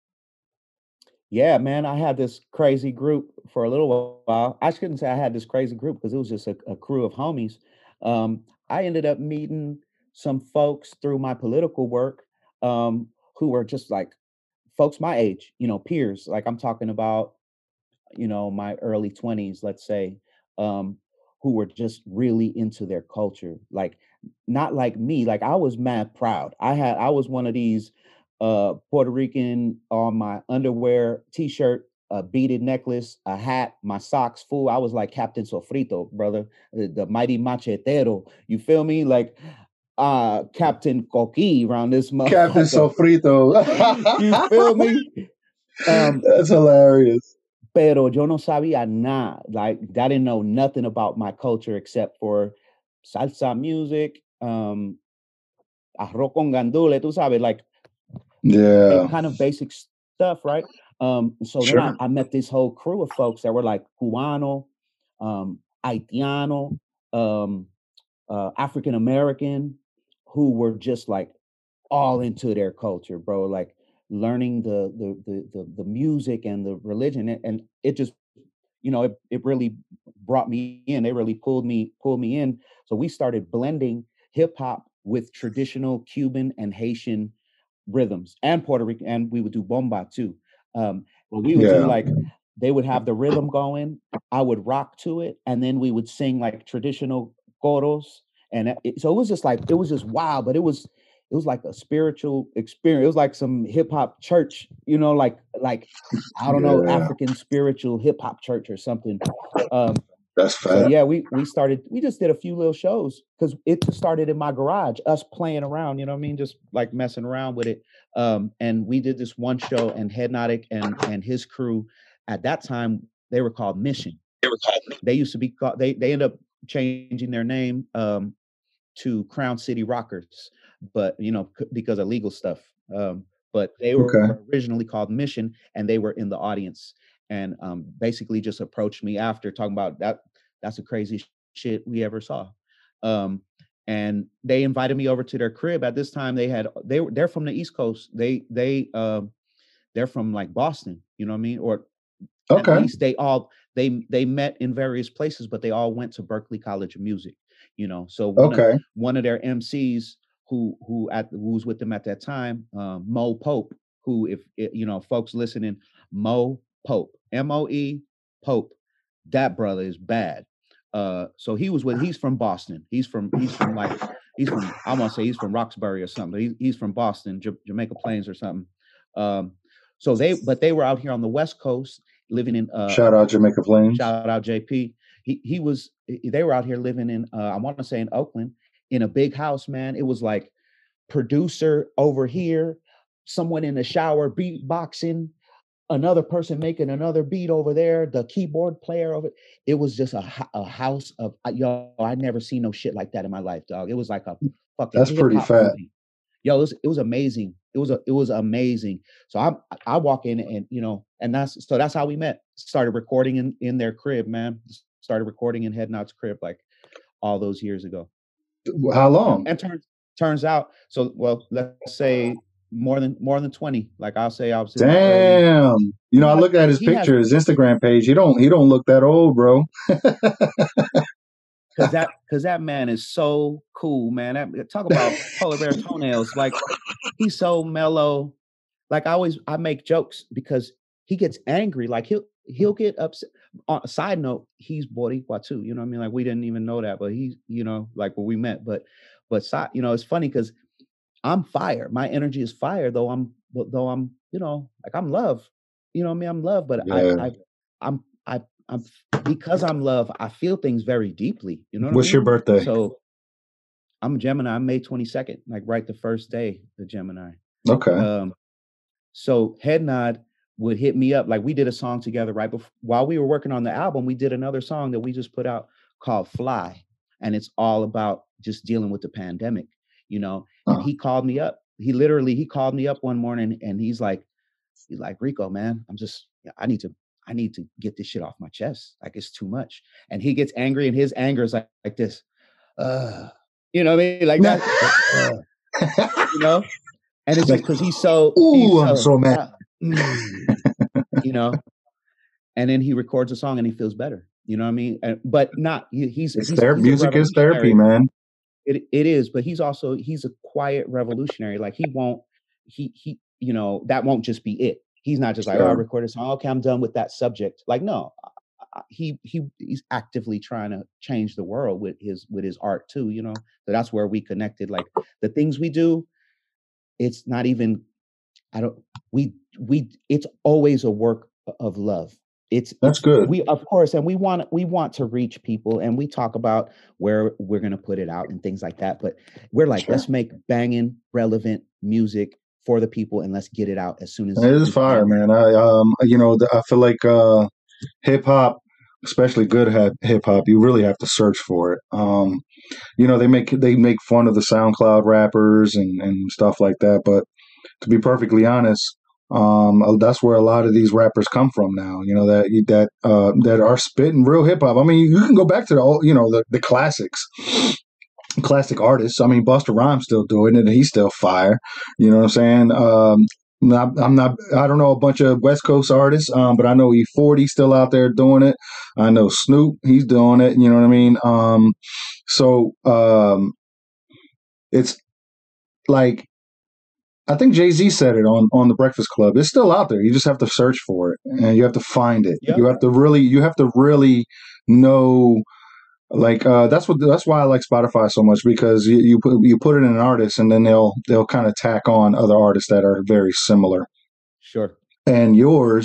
Yeah, man, I had this crazy group for a little while. I shouldn't say I had this crazy group because it was just a, a crew of homies. Um, I ended up meeting some folks through my political work um, who were just like folks my age, you know, peers. Like I'm talking about, you know, my early twenties, let's say, um, who were just really into their culture. Like not like me, like I was mad proud. I had I was one of these uh Puerto Rican on my underwear, t-shirt, a beaded necklace, a hat, my socks full. I was like Captain Sofrito, brother, the, the mighty machetero. You feel me? Like uh Captain Coqui around this Captain motherfucker. Sofrito. You feel me? Um, That's hilarious. Pero yo no sabía nada. Like I didn't know nothing about my culture except for salsa music, um, arroz con gandule, tú sabes, like ba- Yeah, kind of basic stuff, right? Um, so then I, sure. I met this whole crew of folks that were like Cubano, um, Haitiano, um, uh, African American, who were just like all into their culture, bro. Like learning the the the the, the music and the religion, and, and it just you know, it, it really brought me in. They really pulled me pulled me in. So we started blending hip hop with traditional Cuban and Haitian rhythms and Puerto Rican, and we would do bomba too. Um, but we would do Yeah. like they would have the rhythm going, I would rock to it, and then we would sing like traditional choros, and it, so it was just like it was just wild, but it was it was like a spiritual experience. It was like some hip hop church, you know, like like I don't know, Yeah. African spiritual hip hop church or something. Um, That's so fat. yeah, we we started. We just did a few little shows because it just started in my garage. Us playing around, you know what I mean, just like messing around with it. Um, and we did this one show, and Headnotic and and his crew at that time they were called Mission. They used to be called. They they ended up changing their name um, to Crown City Rockers, but you know c- because of legal stuff. Um, but they were Okay. originally called Mission, and they were in the audience, and um, basically just approached me after talking about that. That's the craziest shit we ever saw. Um, and they invited me over to their crib. At this time, they had they were they're from the East Coast. They they um, they're from like Boston. You know what I mean? Or at Okay. least they all they they met in various places, but they all went to Berkeley College of Music. You know, so one of Okay. one of their M Cs who who at who was with them at that time, um, Mo Pope, who if it, you know folks listening, Mo Pope, M O E Pope, that brother is bad. Uh, so he was with he's from Boston. He's from he's from like he's from I want to say he's from Roxbury or something. But he's he's from Boston, Ja- Jamaica Plains or something. Um, so they but they were out here on the West Coast living in uh Shout out Jamaica Plains. shout out J P. He he was they were out here living in uh, I want to say in Oakland in a big house, man. It was like producer over here, someone in the shower beatboxing, another person making another beat over there, the keyboard player over. It was just a, a house of yo. I never seen no shit like that in my life, dog. It was like a fucking That's hip pretty hop fat. movie. Yo, it was, it was amazing. It was a, it was amazing. So I I walk in and you know, and that's so that's how we met. Started recording in in their crib, man. Started recording in Head Nods crib like all those years ago. How Yeah, long? and turns turns out so well. Let's say more than more than twenty. Like I'll say, I was in my early. Damn. You know, I Has, look at his he has picture, his Instagram page. He don't he don't look that old, bro. Cause that, cause that man is so cool, man. That, talk about polar bear toenails. Like he's so mellow. Like I always, I make jokes because he gets angry. Like he'll he'll get upset. On a side note, he's Boricua too. You know what I mean? Like we didn't even know that, but he's, you know, like when we met. But but you know, it's funny because I'm fire. My energy is fire, though I'm though I'm, you know, like I'm love. You know what I mean? I'm love, but I Yeah. I I'm I I'm because I'm love, I feel things very deeply. You know what What's I mean? your birthday? So I'm a Gemini. I'm May twenty-second, like right the first day of Gemini. Okay. Um, so Head Nod would hit me up. Like we did a song together right before while we were working on the album. We did another song that we just put out called Fly. And it's all about just dealing with the pandemic, you know. And Oh. he called me up. He literally he called me up one morning and he's like, he's like, Rico, man, I'm just I need to I need to get this shit off my chest. Like it's too much. And he gets angry and his anger is like, like this. Uh, you know what I mean? Like that. uh, you know? And it's just because he's so Ooh, he's so, I'm so mad. Uh, mm, you know. And then he records a song and he feels better. You know what I mean? And, but not he, he's, it's he's, ther- he's music is therapy, man. It it is, but he's also he's a quiet revolutionary. Like he won't he he you know that won't just be it. He's not just like, Sure. oh, I recorded a song. Okay, I'm done with that subject. Like no, he he he's actively trying to change the world with his with his art too. You know, so that's where we connected. Like the things we do, it's not even. I don't. We we. It's always a work of love. It's That's it's, good. We of course, and we want we want to reach people, and we talk about where we're going to put it out and things like that. But we're like, Sure. let's make banging, relevant music for the people, and let's get it out as soon as It is we fire, can. man. I um, you know, I feel like uh, hip hop, especially good hip hop, you really have to search for it. Um, you know, they make they make fun of the SoundCloud rappers and and stuff like that, but to be perfectly honest, um, that's where a lot of these rappers come from now. You know that that uh, that are spitting real hip hop. I mean, you can go back to the old, you know the, the classics, classic artists. I mean, Busta Rhymes still doing it, and he's still fire. You know what I'm saying? Um, not, I'm not. I don't know a bunch of West Coast artists, um, but I know E forty still out there doing it. I know Snoop, he's doing it. You know what I mean? Um, so um, it's like. I think Jay-Z said it on, on the Breakfast Club. It's still out there. You just have to search for it and you have to find it. Yep. You have to really, you have to really know, like, uh, that's what, that's why I like Spotify so much, because you, you put, you put it in an artist and then they'll, they'll kind of tack on other artists that are very similar. Sure. And yours,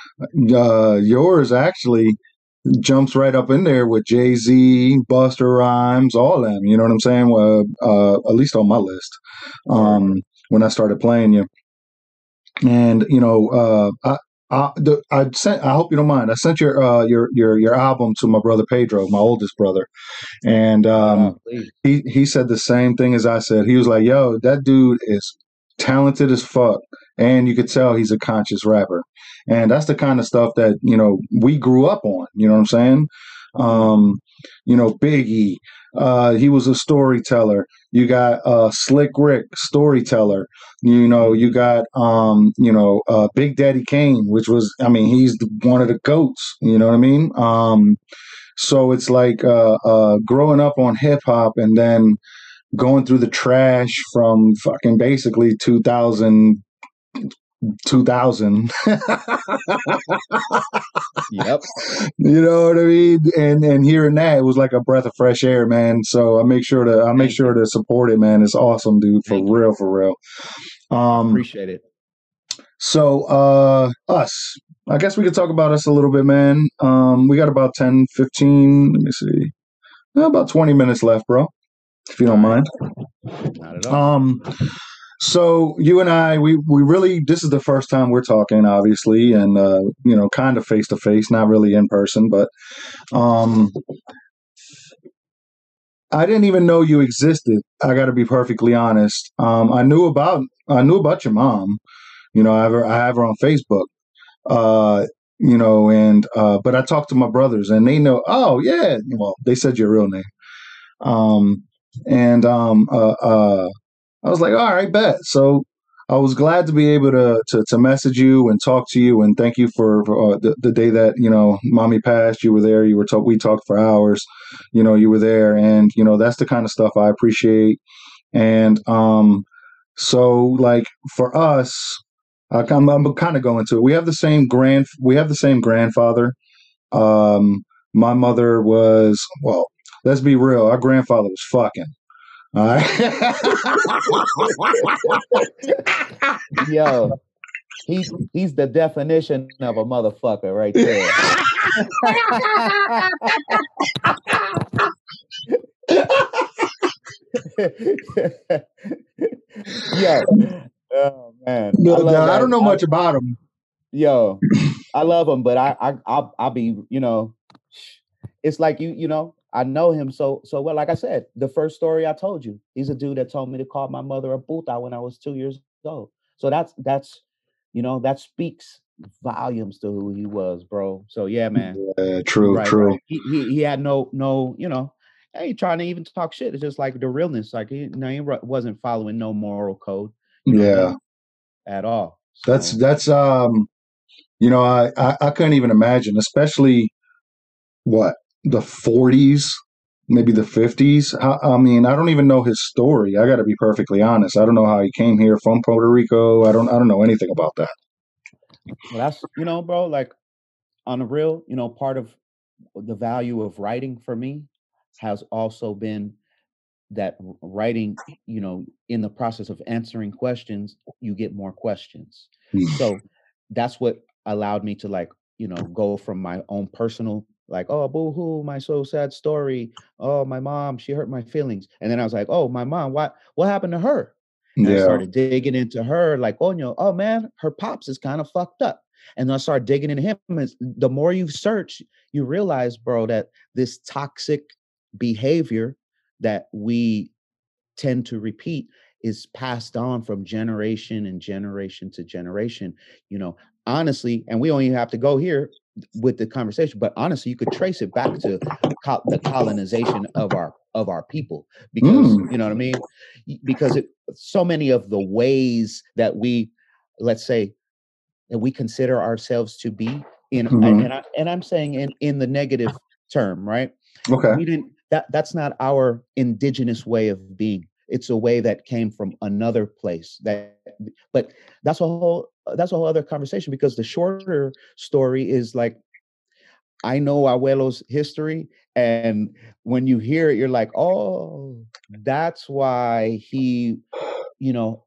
uh, yours actually jumps right up in there with Jay-Z, Busta Rhymes, all of them. You know what I'm saying? Well, uh, at least on my list. Um, right. When I started playing you, and you know, uh, I, I, the, I sent. I hope you don't mind. I sent your, uh, your, your, your album to my brother Pedro, my oldest brother, and um, oh, he he said the same thing as I said. He was like, "Yo, that dude is talented as fuck, and you could tell he's a conscious rapper." And that's the kind of stuff that, you know, we grew up on. You know what I'm saying? Um, you know, Biggie, uh, he was a storyteller. You got uh, Slick Rick, storyteller. You know, you got, um, you know, uh, Big Daddy Kane, which was, I mean, he's the, one of the GOATs. You know what I mean? Um, so it's like uh, uh, growing up on hip hop and then going through the trash from fucking basically two thousand. two thousand. Yep. You know what I mean? And and hearing that, it was like a breath of fresh air, man. So I make sure to I make Thank sure you. to support it, man. It's awesome, dude. For Thank real, you. for real. Um, Appreciate it. So uh, us, I guess we could talk about us a little bit, man. Um, we got about ten, fifteen, let me see. About twenty minutes left, bro. If you don't all mind. Right. Not at all. Um So you and I, we, we really, this is the first time we're talking, obviously, and, uh, you know, kind of face to face, not really in person, but um, I didn't even know you existed. I got to be perfectly honest. Um, I knew about, I knew about your mom. You know, I have her, I have her on Facebook. Uh, you know, and uh, but I talked to my brothers, and they know. Oh yeah, well, they said your real name. Um, and um, uh, uh, I was like, all right, bet. So I was glad to be able to, to to message you and talk to you, and thank you for, for uh, the, the day that you know mommy passed. You were there. You were talk. We talked for hours. You know, you were there, and you know that's the kind of stuff I appreciate. And um, so like for us, I, I'm, I'm kind of going to it. We have the same grand. We have the same grandfather. Um, my mother was well. Let's be real. Our grandfather was fucking. All right. Yo, he's he's the definition of a motherfucker right there. Yo, oh man, No, I love I that. don't know I, much about him. yo, I love him, but I I I'll, I'll be, you know, it's like you you know I know him so so well. Like I said, the first story I told you, he's a dude that told me to call my mother a puta when I was two years old. So that's that's you know that speaks volumes to who he was, bro. So yeah, man, Uh, you're true, right. true. He he he had no no you know. I ain't trying to even talk shit. It's just like the realness. Like he, you know, he wa- wasn't following no moral code. You know what I Yeah, mean? At all. that's So that's um. You know, I I, I couldn't even imagine, especially what the forties, maybe the fifties. I, I mean, I don't even know his story. I got to be perfectly honest. I don't know how he came here from Puerto Rico. I don't I don't know anything about that. well, that's you know, bro. Like on the real, you know, part of the value of writing for me has also been that w- writing, you know, in the process of answering questions, you get more questions. So that's what allowed me to like, you know, go from my own personal, like, oh, boo hoo, my so sad story. Oh, my mom, she hurt my feelings. And then I was like, oh, my mom, what what happened to her? And I Yeah, started digging into her, like, oh, no, oh man, her pops is kind of fucked up. And then I started digging into him. And the more you search, you realize, bro, that this toxic behavior that we tend to repeat is passed on from generation and generation to generation. You know, honestly, and we don't even have to go here with the conversation, but honestly, you could trace it back to co- the colonization of our of our people, because mm, you know what I mean. Y- Because it, so many of the ways that we, let's say, that we consider ourselves to be in, and hmm and, I, and I'm saying in in the negative term, right? okay, We didn't that that's not our indigenous way of being. It's a way that came from another place. That but that's a whole that's a whole other conversation, because the shorter story is like, I know Abuelo's history, and when you hear it, you're like, oh, that's why he, you know,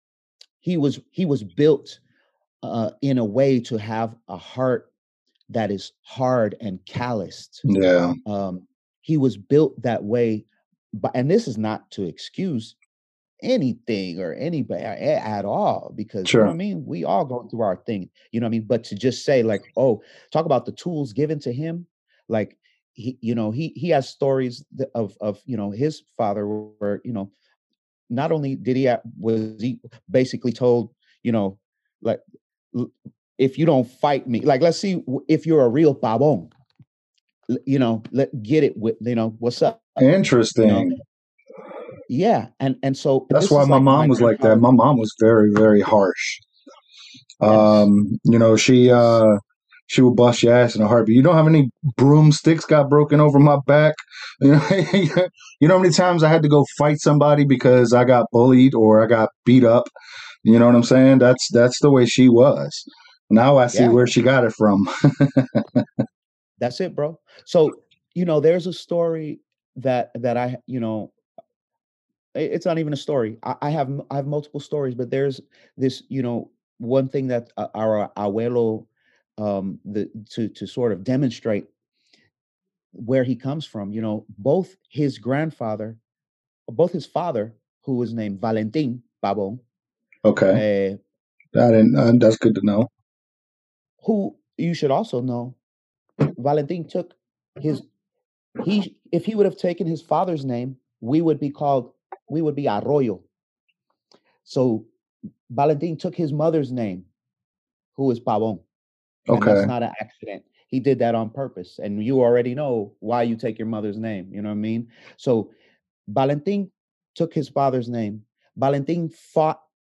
he was he was built uh, in a way to have a heart that is hard and calloused. yeah, Um, he was built that way, but and this is not to excuse anything or anybody a- at all, because you know what sure, I mean. We all go through our thing, you know what I mean. But to just say like, oh, talk about the tools given to him, like he, you know, he he has stories th- of of you know his father where you know not only did he ha- was he basically told, you know, like l- if you don't fight me, like let's see w- if you're a real pavon, l- you know, let get it with, you know, what's up, you know. interesting. Yeah, and and so That's this why is my like my mom was like that. grandfather. My mom was very, very harsh. Yes, Um, you know, she yes, uh she would bust your ass in a heartbeat. You know how many broomsticks got broken over my back? You know, you know how many times I had to go fight somebody because I got bullied or I got beat up. You know what I'm saying? That's that's the way she was. Now I see yeah, where she got it from. that's it, bro. So you know, there's a story that that I, you know, i- it's not even a story. I, I have m- I have multiple stories, but there's this, you know, one thing that uh, our abuelo, um, the to to sort of demonstrate where he comes from. You know, both his grandfather, both his father, who was named Valentin Pabon, Okay, uh, I didn't. Uh, that's good to know. who you should also know, Valentin took his he if he would have taken his father's name, we would be called we would be Arroyo. So Valentin took his mother's name, who is Pavon, and that's Okay, not an accident. He did that on purpose, and you already know why you take your mother's name. You know what I mean? So Valentin took his father's name. Valentin fought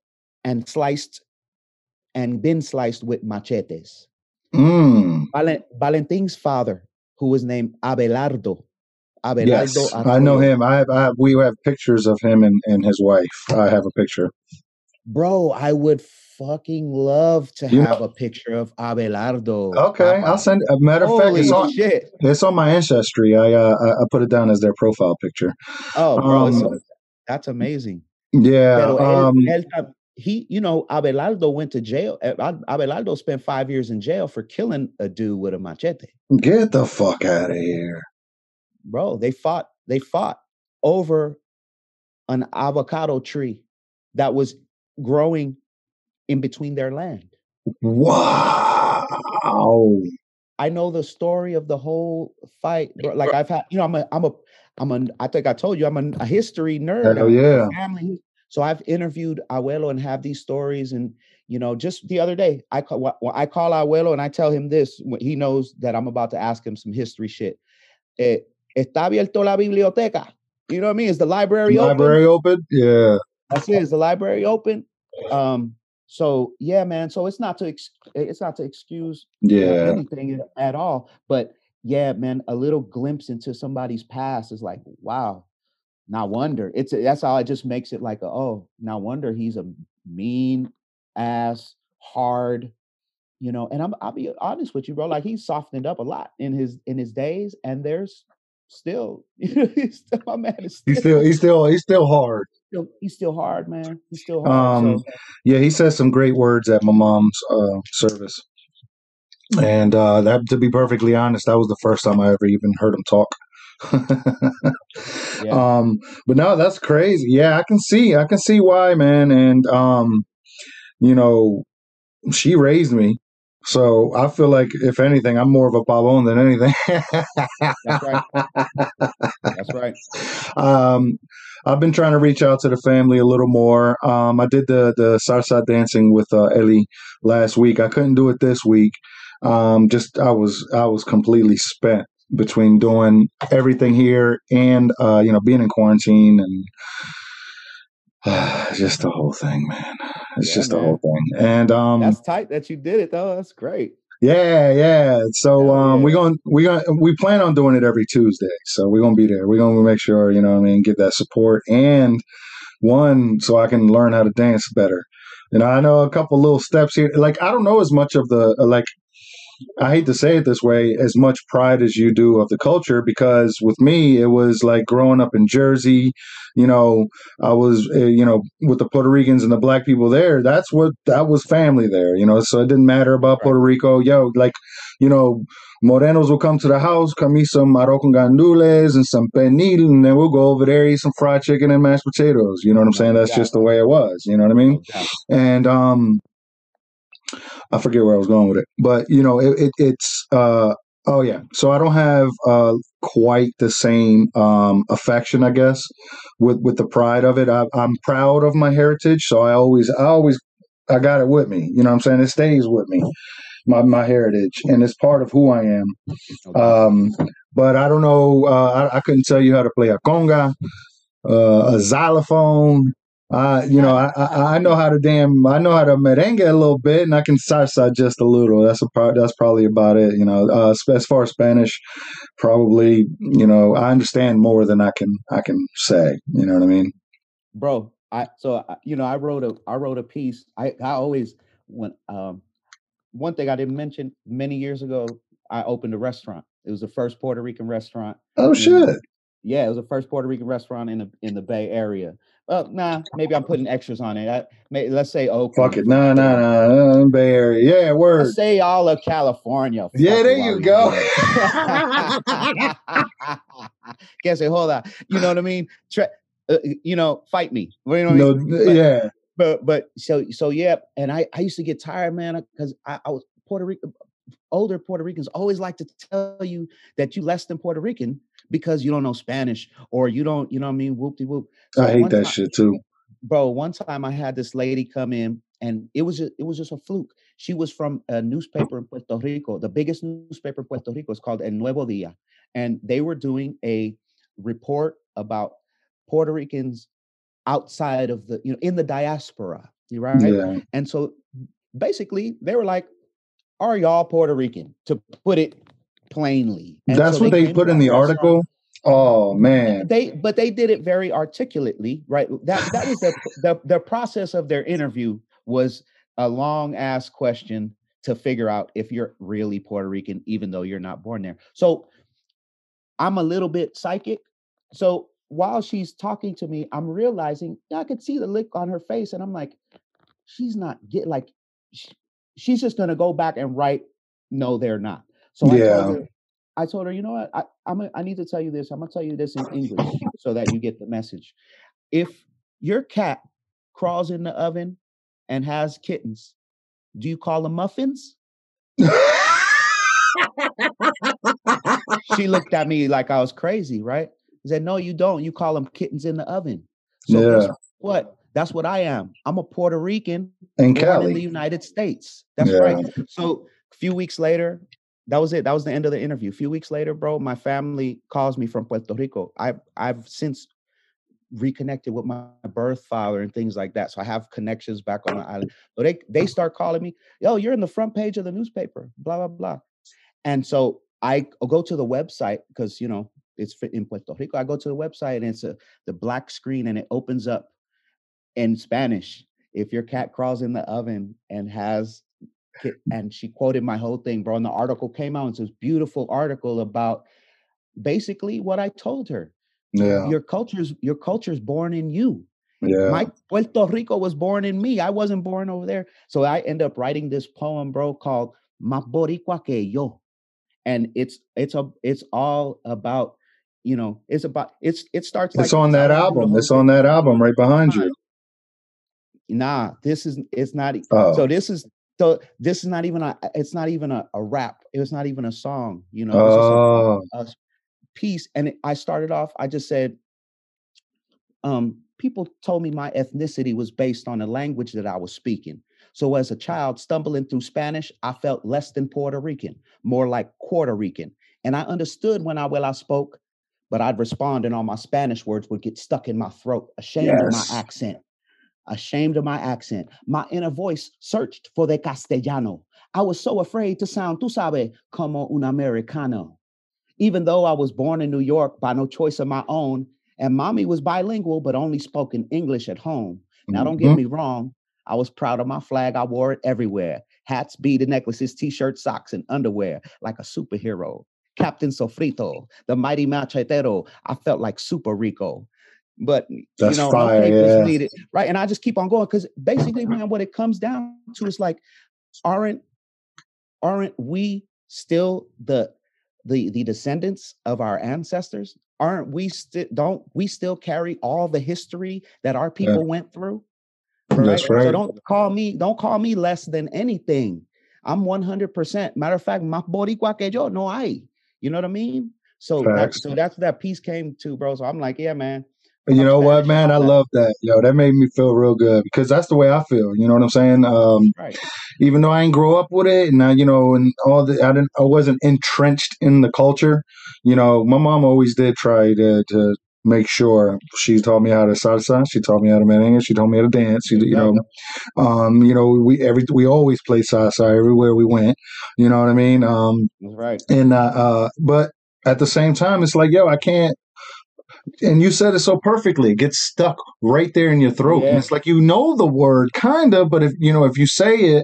and sliced and been sliced with machetes. Mm. Valen- Valentin's father, who was named Abelardo. Abelardo Yes, Arroyo. I know him. I have, I have, we have pictures of him and, and his wife. I have a picture. Bro, I would fucking love to You have know, a picture of Abelardo. okay, Papa. I'll send. A matter of fact, it's Holy on. shit. It's on my ancestry. I uh, I I put it down as their profile picture. Oh, bro, it's so, Um, that's amazing. yeah. Pero él, Um, él, tam- he, you know, Abelardo went to jail. A- Ab- Abelardo spent five years in jail for killing a dude with a machete. get the fuck out of here. Bro, they fought, they fought over an avocado tree that was growing in between their land. Wow. I know the story of the whole fight. Bro. Like I've had, you know, I'm a, I'm a, I'm a, I think I told you, I'm a, a history nerd. Hell I'm yeah. a family. So I've interviewed Abuelo and have these stories. And, you know, just the other day, I call, well, I call Abuelo and I tell him this, when he knows that I'm about to ask him some history shit. Eh, Está abierto la biblioteca. You know what I mean? Is the library open? Library open? Yeah. That's it. Is the library open? Um, so yeah, man. So it's not to ex- it's not to excuse uh, Yeah. anything at all, but yeah, man, a little glimpse into somebody's past is like, wow. No wonder it's that's how it just makes it like, a, oh, no wonder he's a mean ass, hard, you know. And I'm I'll be honest with you, bro. Like he's softened up a lot in his in his days, and there's still, he's still my man is He's still still he's still he's still hard. still he's still hard, man. He's still hard. Um So yeah, he says some great words at my mom's uh service. And uh that, to be perfectly honest, that was the first time I ever even heard him talk. yeah, Um but no, that's crazy. Yeah, I can see I can see why, man. And um you know, she raised me. So I feel like, if anything, I'm more of a pavon than anything. that's right. That's right. um, I've been trying to reach out to the family a little more. Um, I did the the salsa dancing with uh, Ellie last week. I couldn't do it this week. Um, just I was I was completely spent between doing everything here and uh, you know, being in quarantine and uh, just the whole thing, man. It's Yeah, just the man. whole thing. And um, That's tight that you did it though. That's great. yeah, yeah. So Hell um, yeah. we're gonna we gonna we plan on doing it every Tuesday. So we're gonna be there. We're gonna make sure, you know what I mean, give that support, and one, so I can learn how to dance better. You know, I know a couple little steps here. Like I don't know as much of the uh, like. I hate to say it this way, as much pride as you do of the culture, because with me, it was like growing up in Jersey, you know, I was, uh, you know, with the Puerto Ricans and the black people there, that's what, that was family there, you know, so it didn't matter about Right. Puerto Rico. Yo, like, you know, Morenos will come to the house, come eat some arroz con gandules and some pernil, and then we'll go over there, eat some fried chicken and mashed potatoes. You know what I'm No saying? That's doubt. just the way it was, you know what I mean? No doubt. And, um, I forget where I was going with it, but you know, it, it, it's uh, oh yeah. So I don't have uh, quite the same um, affection, I guess, with with the pride of it. I, I'm proud of my heritage, so I always, I always, I got it with me. You know what I'm saying? It stays with me, my my heritage, and it's part of who I am. No doubt. Um, but I don't know. Uh, I, I couldn't tell you how to play a conga, uh, a xylophone. Uh, you know, I, I I know how to damn I know how to merengue a little bit, and I can salsa just a little. That's a pro- that's probably about it. You know, uh, sp- as far as Spanish, probably, you know, I understand more than I can I can say. You know what I mean? Bro, I so I- you know, I wrote a I wrote a piece. I I always when um one thing I didn't mention, many years ago, I opened a restaurant. It was the first Puerto Rican restaurant Oh in shit! yeah, it was the first Puerto Rican restaurant in the in the Bay Area. Well, nah, maybe I'm putting extras on it. I, may, let's say Oakland. Fuck it, for nah, nah, shit. nah, uh, Bay Area, yeah, word. Let's say all of California. Yeah, Fuck there it while you we go. Can't say, hold on. You know what I mean? Tra- uh, you know, fight me. You know what I No, mean? But, yeah, but but so so yeah. And I I used to get tired, man, because I, I was Puerto Rican. Older Puerto Ricans always like to tell you that you less than Puerto Rican because you don't know Spanish or you don't, you know what I mean, whoop de whoop. So I hate one that time, shit too. bro, one time I had this lady come in and it was just, it was just a fluke. She was from a newspaper in Puerto Rico. The biggest newspaper in Puerto Rico is called El Nuevo Dia. And they were doing a report about Puerto Ricans outside of the, you know, in the diaspora. right? Yeah. And so basically, they were like, "Are y'all Puerto Rican?" To put it plainly, and That's so what they they came put to in our the restaurant. article. Oh man. They, but they did it very articulately, right? That that was their the the process of their interview was a long ass question to figure out if you're really Puerto Rican, even though you're not born there. So I'm a little bit psychic. So while she's talking to me, I'm realizing, yeah, I could see the look on her face, and I'm like, she's not get like she, she's just gonna go back and write, no, they're not. So I told Yeah. her, I told her, you know what, I, I'm a, I need to tell you this. I'm gonna tell you this in English so that you get the message. If your cat crawls in the oven and has kittens, do you call them muffins? She looked at me like I was crazy, right? I said, no, you don't. You call them kittens in the oven. So Yeah. guess what? That's what I am. I'm a Puerto Rican In born in the Cali. United States. That's Yeah. right. So a few weeks later, that was it. That was the end of the interview. A few weeks later, bro, my family calls me from Puerto Rico. I, I've since reconnected with my birth father and things like that. So I have connections back on the island. So they they start calling me, yo, you're in the front page of the newspaper, blah, blah, blah. And so I go to the website because, you know, it's in Puerto Rico. I go to the website and it's a the black screen and it opens up in Spanish. If your cat crawls in the oven and has, and she quoted my whole thing, bro. And the article came out. It's this beautiful article about basically what I told her. Yeah. Your culture's your culture's born in you. Yeah. My Puerto Rico was born in me. I wasn't born over there. So I end up writing this poem, bro, called Más Boricua que Yo. And it's it's a it's all about, you know, it's about it's it starts like It's on this. that album. It's on that album right behind you. Nah, this is it's not. Oh. So this is so this is not even a it's not even a, a rap. It was not even a song. You know, it's Oh. just a, a piece. And it, I started off. I just said, um, people told me my ethnicity was based on the language that I was speaking. So as a child stumbling through Spanish, I felt less than Puerto Rican, more like Puerto Rican. And I understood when I well I spoke, but I'd respond and all my Spanish words would get stuck in my throat, ashamed of my Yes. accent. Ashamed of my accent. My inner voice searched for the castellano. I was so afraid to sound, tú sabes, como un americano. Even though I was born in New York by no choice of my own, and mommy was bilingual, but only spoke in English at home. Now, don't get Mhm. me wrong. I was proud of my flag. I wore it everywhere. Hats, beaded necklaces, t-shirts, socks, and underwear, like a superhero. Captain Sofrito, the mighty machetero. I felt like Super Rico. But, That's you know, fire, no papers yeah. needed, right? And I just keep on going because basically, man, what it comes down to is like, aren't aren't we still the the the descendants of our ancestors? Aren't we still don't we still carry all the history that our people Yeah. went through? Right? That's right. So don't call me don't call me less than anything. I'm one hundred percent. Matter of fact, más boricua que yo no hay. You know what I mean? So that Facts. so that's that piece came to, bro. So I'm like, yeah, man. You fuck know what, Spanish and man? all I that. love that. Yo, that made me feel real good because that's the way I feel. You know what I'm saying? Um, Right. even though I ain't grow up with it, and I, you know, and all the, I didn't, I wasn't entrenched in the culture. You know, my mom always did try to, to make sure. She taught me how to salsa. She taught me how to merengue. She taught me how to dance. She, you know, um, you know, we every we always play salsa everywhere we went. You know what I mean? Um, That's right. and uh, uh, but at the same time, it's like, yo, I can't. And you said it so perfectly. It gets stuck right there in your throat, and Yeah. it's like you know the word, kind of, but if you know if you say it,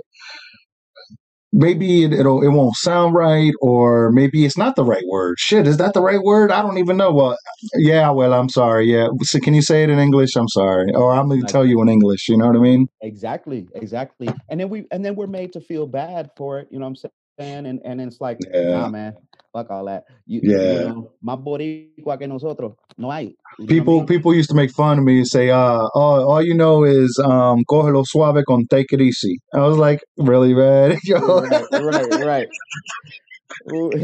maybe it, it'll it won't sound right, or maybe it's not the right word. Shit, is that the right word? I don't even know. Well, yeah, well, I'm sorry. Yeah, so can you say it in English? I'm sorry, or I'm going to Like, tell you in English. You know what I mean? exactly, exactly. And then we and then we're made to feel bad for it. You know what I'm saying? And and it's like, Yeah, nah, man, fuck all that. You you yeah. know, más boricua que nosotros. No hay. You know what I People mean? people used to make fun of me and say, uh, all, all you know is um, cógelo suave con take it easy. I was like, really, man? Yo, Right, right, right. Ooh.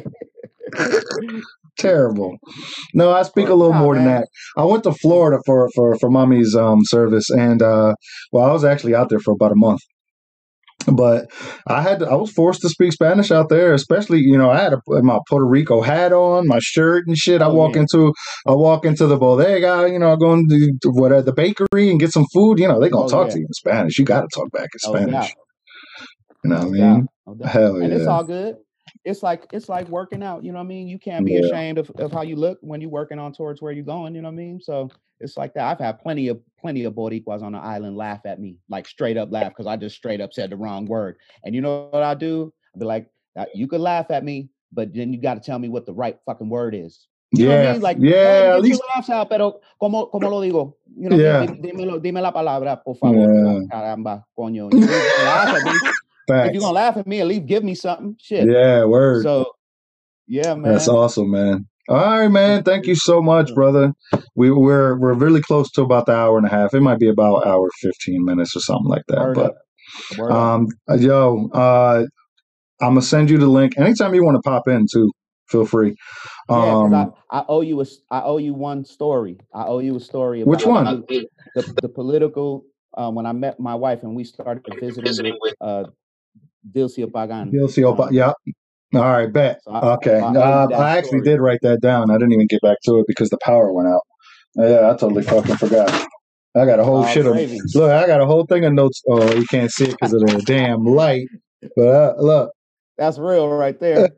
terrible. No, I speak a little Nah, more than man. that. I went to Florida for for for mommy's um service, and uh, well, I was actually out there for about a month. But I had to, I was forced to speak Spanish out there, especially, you know, I had a, my Puerto Rico hat on, my shirt and shit. I Oh walk yeah, into I walk into the bodega, you know, I go into the, what, the bakery and get some food. You know, they gonna oh talk yeah, to you in Spanish. You got to talk back in no Spanish. doubt. You know what I No doubt, mean? no doubt. Hell And it's yeah, all good. It's like it's like working out, you know what I mean? You can't be yeah. ashamed of, of how you look when you're working on towards where you're going, you know what I mean? So it's like that. I've had plenty of plenty of Boricuas on the island laugh at me, like straight up laugh, because I just straight up said the wrong word. And you know what I do? I'll be like, "Uh, you could laugh at me, but then you got to tell me what the right fucking word is. You know what I Yeah, mean? Like, hey, yeah. At get your least, laughs out, pero como, como lo digo? You know what I mean? yeah, Dim- Dímelo, dime la palabra, por favor. yeah. Caramba, coño. You ain't gonna laugh at me. If you're Facts. gonna laugh at me, at least give me something. Shit. Yeah, word. So yeah, That's man. awesome, man. All right, man. It's, Thank you it's, so much, uh, brother. We we're we're really close to about the hour and a half. It might be about hour fifteen minutes or something like that. word But up. Word up. um, yo, uh, I'm gonna send you the link anytime you want to pop in too. Feel free. Yeah, because I, Um, I owe you a s- I owe you one story. I owe you a story which about one? the the, the political uh, when I met my wife and we started visiting with uh Dilcia Pagan. You'll see. Opa- Um Yeah. All right. Bet. so I, Okay. I owe you Uh, that I actually story. did write that down. I didn't even get back to it because the power went out. Yeah, I totally fucking forgot. I got a It's whole all shit of gravy. look. I got a whole thing of notes. Oh, you can't see it because of the damn light. But uh, look, That's real right there.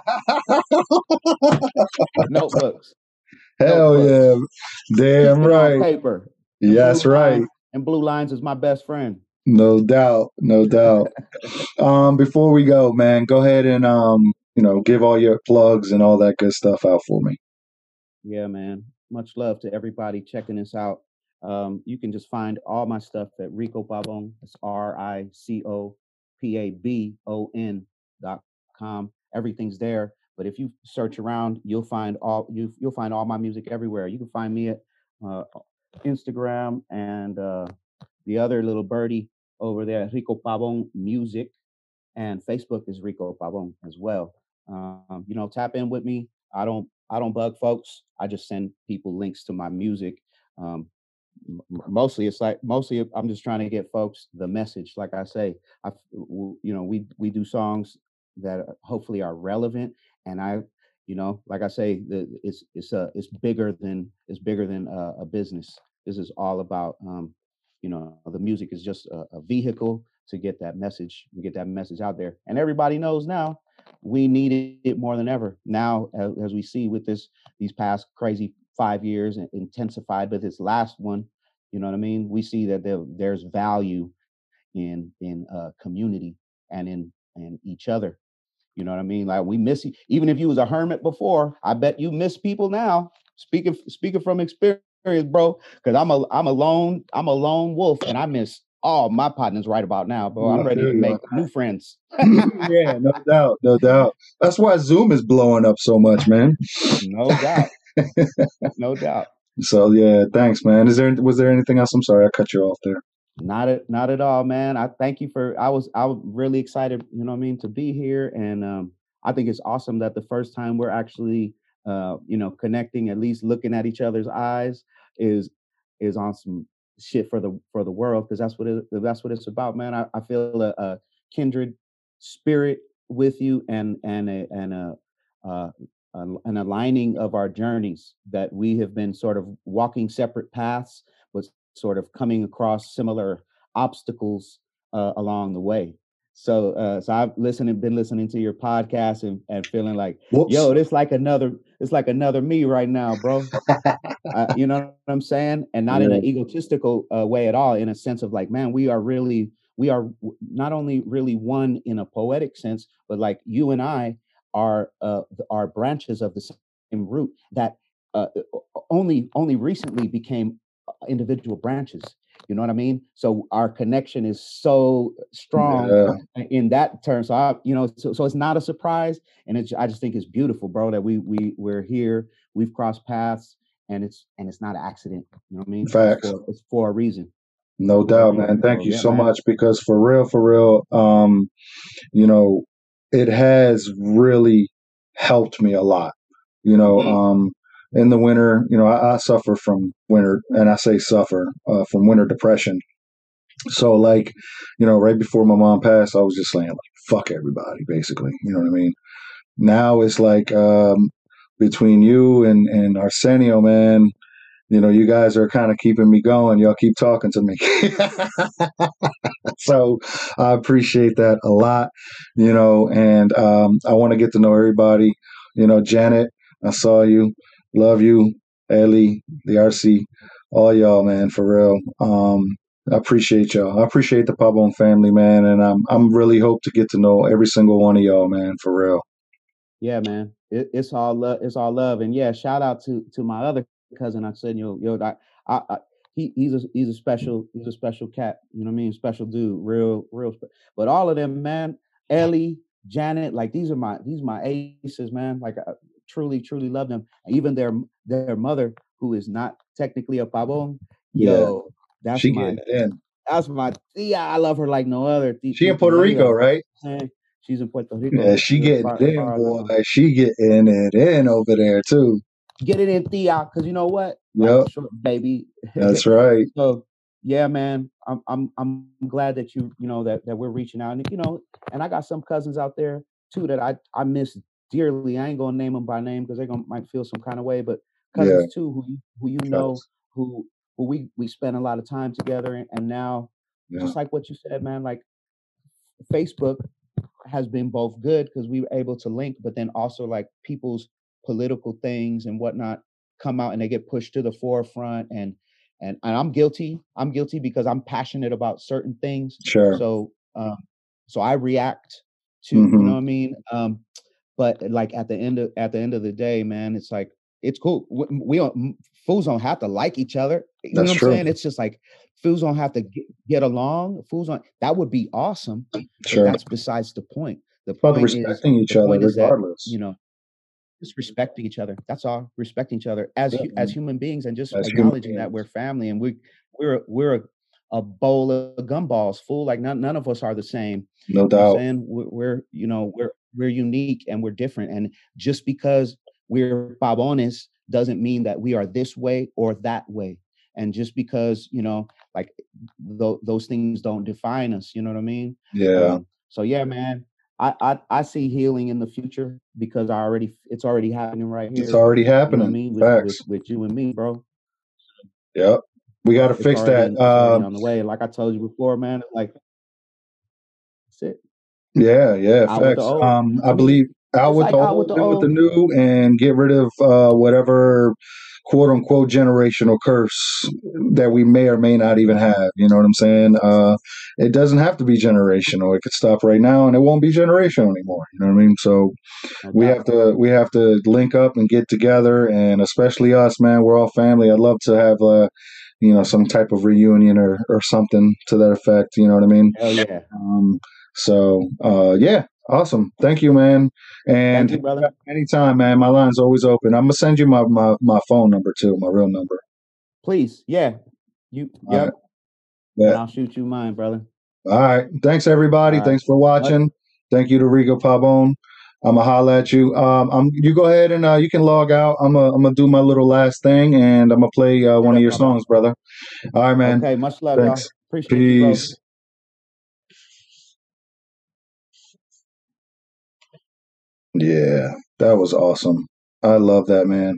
Notebooks. hell Notebooks. yeah, damn Keep it on right. paper. And blue Yes, right. line and blue lines is my best friend. No doubt, no doubt. Um, before we go, man, go ahead and um, you know, give all your plugs and all that good stuff out for me. Yeah, man. Much love to everybody checking this out. Um, you can just find all my stuff at Rico Pabon. It's R I C O P A B O N dot com. Everything's there. But if you search around, you'll find all you you'll find all my music everywhere. You can find me at uh, Instagram and uh, the other little birdie over there, Rico Pabon Music, and Facebook is Rico Pabon as well. Um, you know, tap in with me. I don't I don't bug folks. I just send people links to my music. Um, m- Mostly it's like mostly I'm just trying to get folks the message. Like I say, I you know we we do songs that hopefully are relevant, and I you know like I say the it's it's a it's bigger than it's bigger than a, a business. This is all about um, you know the music is just a, a vehicle to get that message to get that message out there, and everybody knows now we need it more than ever now as, as we see with this these past crazy five years and intensified with this last one. You know what I mean? We see that there, there's value in in uh, community and in in each other. You know what I mean? Like we miss e- even if you was a hermit before, I bet you miss people now. Speaking speaking from experience, bro, because I'm a I'm a lone I'm a lone wolf, and I miss all my partners right about now, bro. I'm I ready feel to you on make new friends. that. Yeah, no doubt, no doubt. That's why Zoom is blowing up so much, man. No doubt, no doubt. So yeah, thanks, man. Is there was there anything else? I'm sorry, I cut you off there. Not at not at all, man. I thank you for I was I was really excited, you know what I mean, to be here. And um I think it's awesome that the first time we're actually uh, you know, connecting, at least looking at each other's eyes is is on some shit for the for the world, because that's what it that's what it's about, man. I, I feel a, a kindred spirit with you, and and a and a uh an an aligning of our journeys, that we have been sort of walking separate paths, but sort of coming across similar obstacles uh, along the way. So, uh, so I've listened, been listening to your podcast, and, and feeling like, Whoops. yo, this like another, it's like another me right now, bro. Uh, you know what I'm saying? And not in Yeah, an egotistical uh, way at all, in a sense of like, man, we are really, we are w- not only really one in a poetic sense, but like you and I are uh, th- are branches of the same root that uh, only only recently became uh, individual branches. You know what I mean? So our connection is so strong yeah. in that term. So I, you know, so, so it's not a surprise, and it's I just think it's beautiful, bro, that we we we're here, we've crossed paths, and it's and it's not an accident. You know what I mean? It's Facts. for it's for a reason. No For a doubt, reason. man. Thank So you yeah, so man. much because for real, for real, um, you know, it has really helped me a lot. You know, Mm-hmm. um, in the winter, you know, I, I suffer from winter, and I say suffer uh, from winter depression. So like, you know, right before my mom passed, I was just saying like, fuck everybody, basically. You know what I mean? Now it's like um, between you and and Arsenio, man. You know, you guys are kind of keeping me going. Y'all keep talking to me. So I appreciate that a lot, you know, and um, I want to get to know everybody. You know, Janet, I saw you. Love you. Ellie, the R C, all y'all, man, for real. Um, I appreciate y'all. I appreciate the Pabon family, man, and I'm I'm really hope to get to know every single one of y'all, man, for real. Yeah, man. It, it's all love. It's all love. And yeah, shout out to to my other cousin. I said, yo, yo, I, I, I he he's a he's a special he's a special cat. You know what I mean? Special dude. Real real. Spe- but all of them, man. Ellie, Janet, like these are my these are my aces, man. Like I truly truly love them. Even their their mother, who is not technically a pabon. Yeah, Yo, that's she my getting it in. that's my tia. I love her like no other. Ti- She in Titi Puerto Rico, Leila. right? Man, she's in Puerto Rico. Yeah, she As getting far, it as in, far as I boy. know. She getting it in over there too. Get it in Thea, because you know what? Life Yep, is short, baby. that's right. So yeah, man, I'm I'm I'm glad that you you know that that we're reaching out, and you know, and I got some cousins out there too that I I miss dearly. I ain't gonna name them by name because they're gonna might feel some kind of way, but Yeah, cousins too who you who you know facts. who who we we spend a lot of time together, and, and now Yeah, just like what you said, man, like Facebook has been both good because we were able to link, but then also like people's political things and whatnot come out and they get pushed to the forefront. And and, and I'm guilty. I'm guilty because I'm passionate about certain things. sure. So um, so I react to, you Mm-hmm. know what I mean. Um, but like at the end of at the end of the day, man, it's like it's cool. We, we don't fools don't have to like each other. You know That's what I'm true. saying? It's just like fools don't have to get, get along. Fools on that would be awesome, but Sure. that's besides the point. The About point is respecting each the other point is that regardless. you know just respecting each other. That's all. Respecting each other as Yeah, hu- as man. human beings, and just As human acknowledging that beings. we're family and we we're we're a, a bowl of gumballs, fool. Like none none of us are the same. No You know what I'm doubt. saying we're, we're you know we're we're unique and we're different. And just because we're babones doesn't mean that we are this way or that way. And just because you know like th- those things don't define us. You know what I mean? Yeah. Um, so yeah, man. I, I I see healing in the future because I already it's already happening right It's here. already You know what I happening. mean with with Facts. with you and me, bro. Yep. We got to It's fix already that. in, it's already Um, on the way. Like I told you before, man. Like that's it. yeah, yeah, Out with the facts. old. Um, I I mean, believe out it's with the like out with old, the in with the old. new, and get rid of uh, whatever quote unquote generational curse that we may or may not even have. You know what I'm saying? Uh, it doesn't have to be generational. It could stop right now, and it won't be generational anymore. You know what I mean? So No we doubt. have to we have to link up and get together, and especially us, man. We're all family. I'd love to have uh, you know, some type of reunion or or something to that effect. You know what I mean? Hell yeah. Um, so uh, yeah, awesome. Thank you, man. Thank And you, brother. anytime, man. My line's always open. I'm gonna send you my my, my phone number too, my real number. Please. Yeah. You All right. yep. And Yeah. I'll shoot you mine, brother. All right. Thanks everybody. All right. Thanks for Much watching. Thank you to Rigo Pabon. I'm gonna holla at you. Um, I'm. You go ahead and uh, you can log out. I'm gonna I'm gonna do my little last thing, and I'm gonna play uh, one straight of up, your my boy. songs, brother. All right, man. Okay, much love, Thanks. y'all. Appreciate you, bro. Peace. Yeah, that was awesome. I love that man.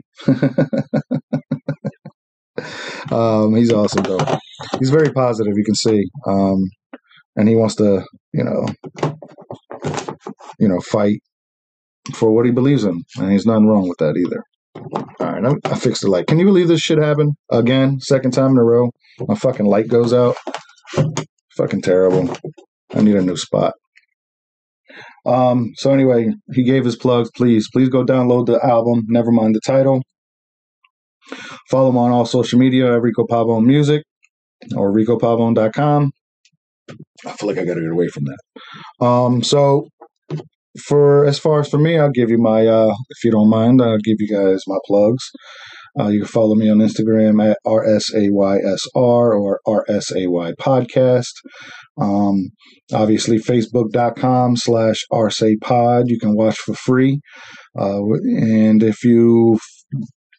um, he's awesome though. He's very positive. You can see, um, and he wants to, you know, you know, fight for what he believes in, and there's nothing wrong with that either. All right, I, I fixed the light. Can you believe this shit happened again? Second time in a row, my fucking light goes out. Fucking terrible. I need a new spot. Um, so anyway, he gave his plugs. Please, please go download the album. Never mind the title. Follow him on all social media at Rico Pabon Music or rico pabon dot com. I feel like I got to get away from that. Um, so for as far as for me, I'll give you my uh, if you don't mind, I'll give you guys my plugs. Uh, you can follow me on Instagram at R S A Y S R or R S A Y Podcast. Um, obviously, Facebook.com slash RSAPod. You can watch for free. Uh, and if you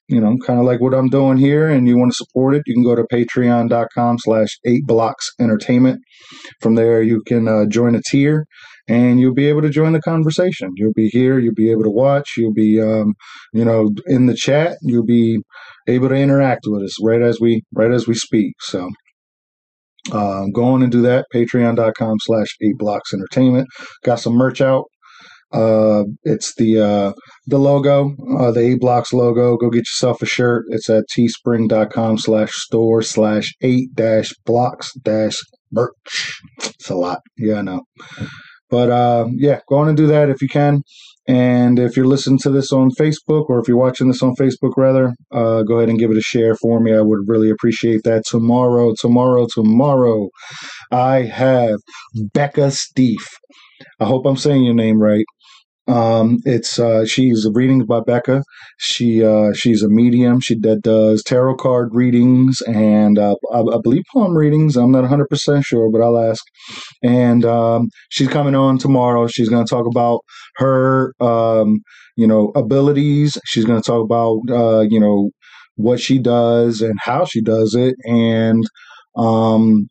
you know, kind of like what I'm doing here, and you want to support it, you can go to patreon.com slash eight blocks entertainment. From there, you can uh, join a tier, and you'll be able to join the conversation. You'll be here. You'll be able to watch. You'll be, um, you know, in the chat. You'll be able to interact with us right as we right as we speak. So uh, go on and do that. Patreon.com slash eight blocks entertainment. Got some merch out. Uh, it's the uh, the logo, uh, the eight blocks logo. Go get yourself a shirt. It's at teespring.com slash store slash eight dash blocks dash merch. It's a lot. Yeah, I know. But uh, yeah, go on and do that if you can. And if you're listening to this on Facebook, or if you're watching this on Facebook, rather, uh, go ahead and give it a share for me. I would really appreciate that. Tomorrow, tomorrow, tomorrow, I have Becca Steef. I hope I'm saying your name right. Um, it's uh, she's a readings by Becca. She uh, she's a medium. She that does tarot card readings and uh, I, I believe palm readings. I'm not one hundred percent sure, but I'll ask. And um, she's coming on tomorrow. She's going to talk about her um, you know abilities. She's going to talk about uh, you know what she does and how she does it, and um,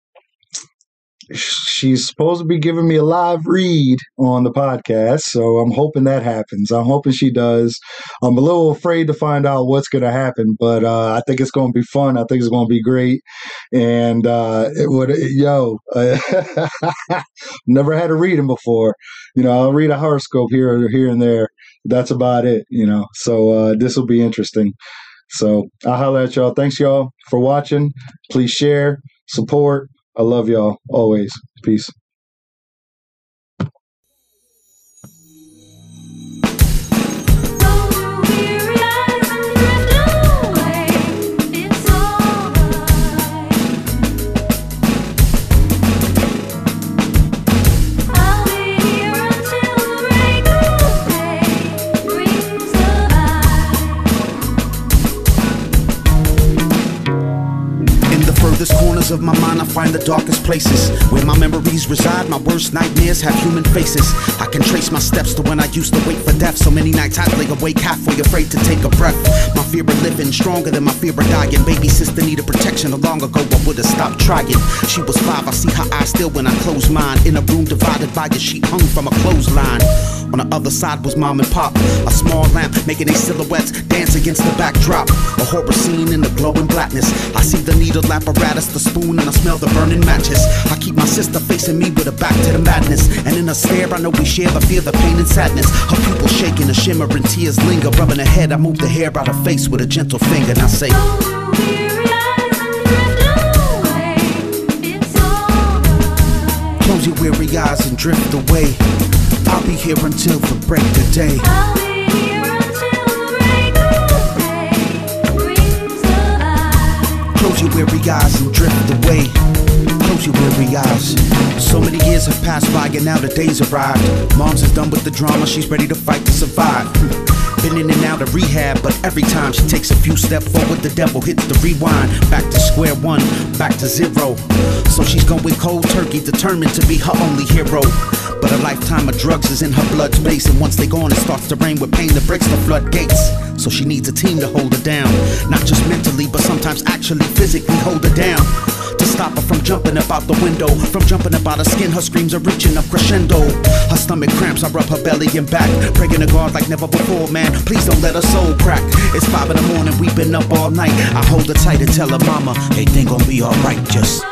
she's supposed to be giving me a live read on the podcast, so I'm hoping that happens. I'm hoping she does. I'm a little afraid to find out what's going to happen, but uh, I think it's going to be fun. I think it's going to be great. And uh, it would, yo, never had a reading before. You know, I'll read a horoscope here, here and there. That's about it. You know, so uh, this will be interesting. So I'll holler at y'all. Thanks, y'all, for watching. Please share, support. I love y'all always. Peace. Furthest corners of my mind, I find the darkest places where my memories reside. My worst nightmares have human faces. I can trace my steps to when I used to wait for death. So many nights I'd lay awake halfway afraid to take a breath. My fear of living stronger than my fear of dying. Baby sister needed protection. Long ago I would have stopped trying. She was five, I see her eyes still when I close mine. In a room divided by a sheet hung from a clothesline. On the other side was mom and pop. A small lamp making their silhouettes dance against the backdrop. A horror scene in the glowing blackness. I see the needle apparatus, the spoon, and I smell the burning matches. I keep my sister facing me with her back to the madness. And in a stare I know we share the fear, the pain and sadness. Her pupils shaking, the shimmering tears linger. Rubbing her head, I move the hair out her face with a gentle finger. And I say, close your weary eyes and drift away. I'll be here until the break of day. I'll be here until the break of day brings the light. Close your weary eyes and drift away. Close your weary eyes. So many years have passed by and now the day's arrived. Mom's is done with the drama, she's ready to fight to survive. Been in and out of rehab, but every time she takes a few steps forward, the devil hits the rewind. Back to square one, back to zero. So she's going cold turkey, determined to be her only hero. But a lifetime of drugs is in her blood space, and once they gone, it starts to rain with pain that breaks the floodgates. So she needs a team to hold her down, not just mentally, but sometimes actually physically hold her down. To stop her from jumping up out the window, from jumping up out her skin, her screams are reaching up crescendo. Her stomach cramps, I rub her belly and back, praying to God like never before, man, please don't let her soul crack. It's five in the morning, we've been up all night. I hold her tight and tell her mama, everything gon' be alright, just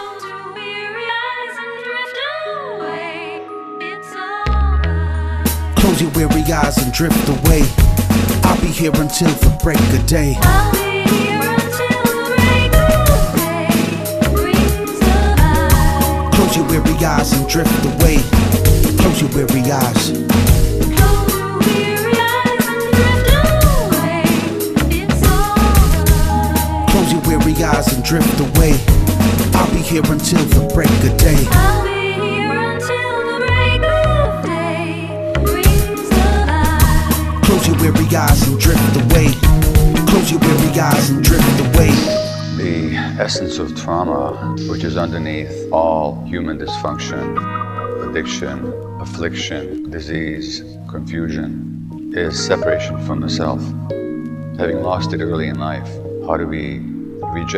close your weary eyes and drift away. I'll be here until the break of day. I'll be here until the break of day brings the light. Close your weary eyes and drift away. Close your weary eyes. Close your weary eyes and drift away. It's alright. Close your weary eyes and drift away. I'll be here until the break of day. I'll be here until the break of day brings the light. Close your weary eyes and drift away. Close your weary eyes and drift away. The essence of trauma, which is underneath all human dysfunction, addiction, affliction, disease, confusion, is separation from the self. having lost it early in life, how do we regenerate?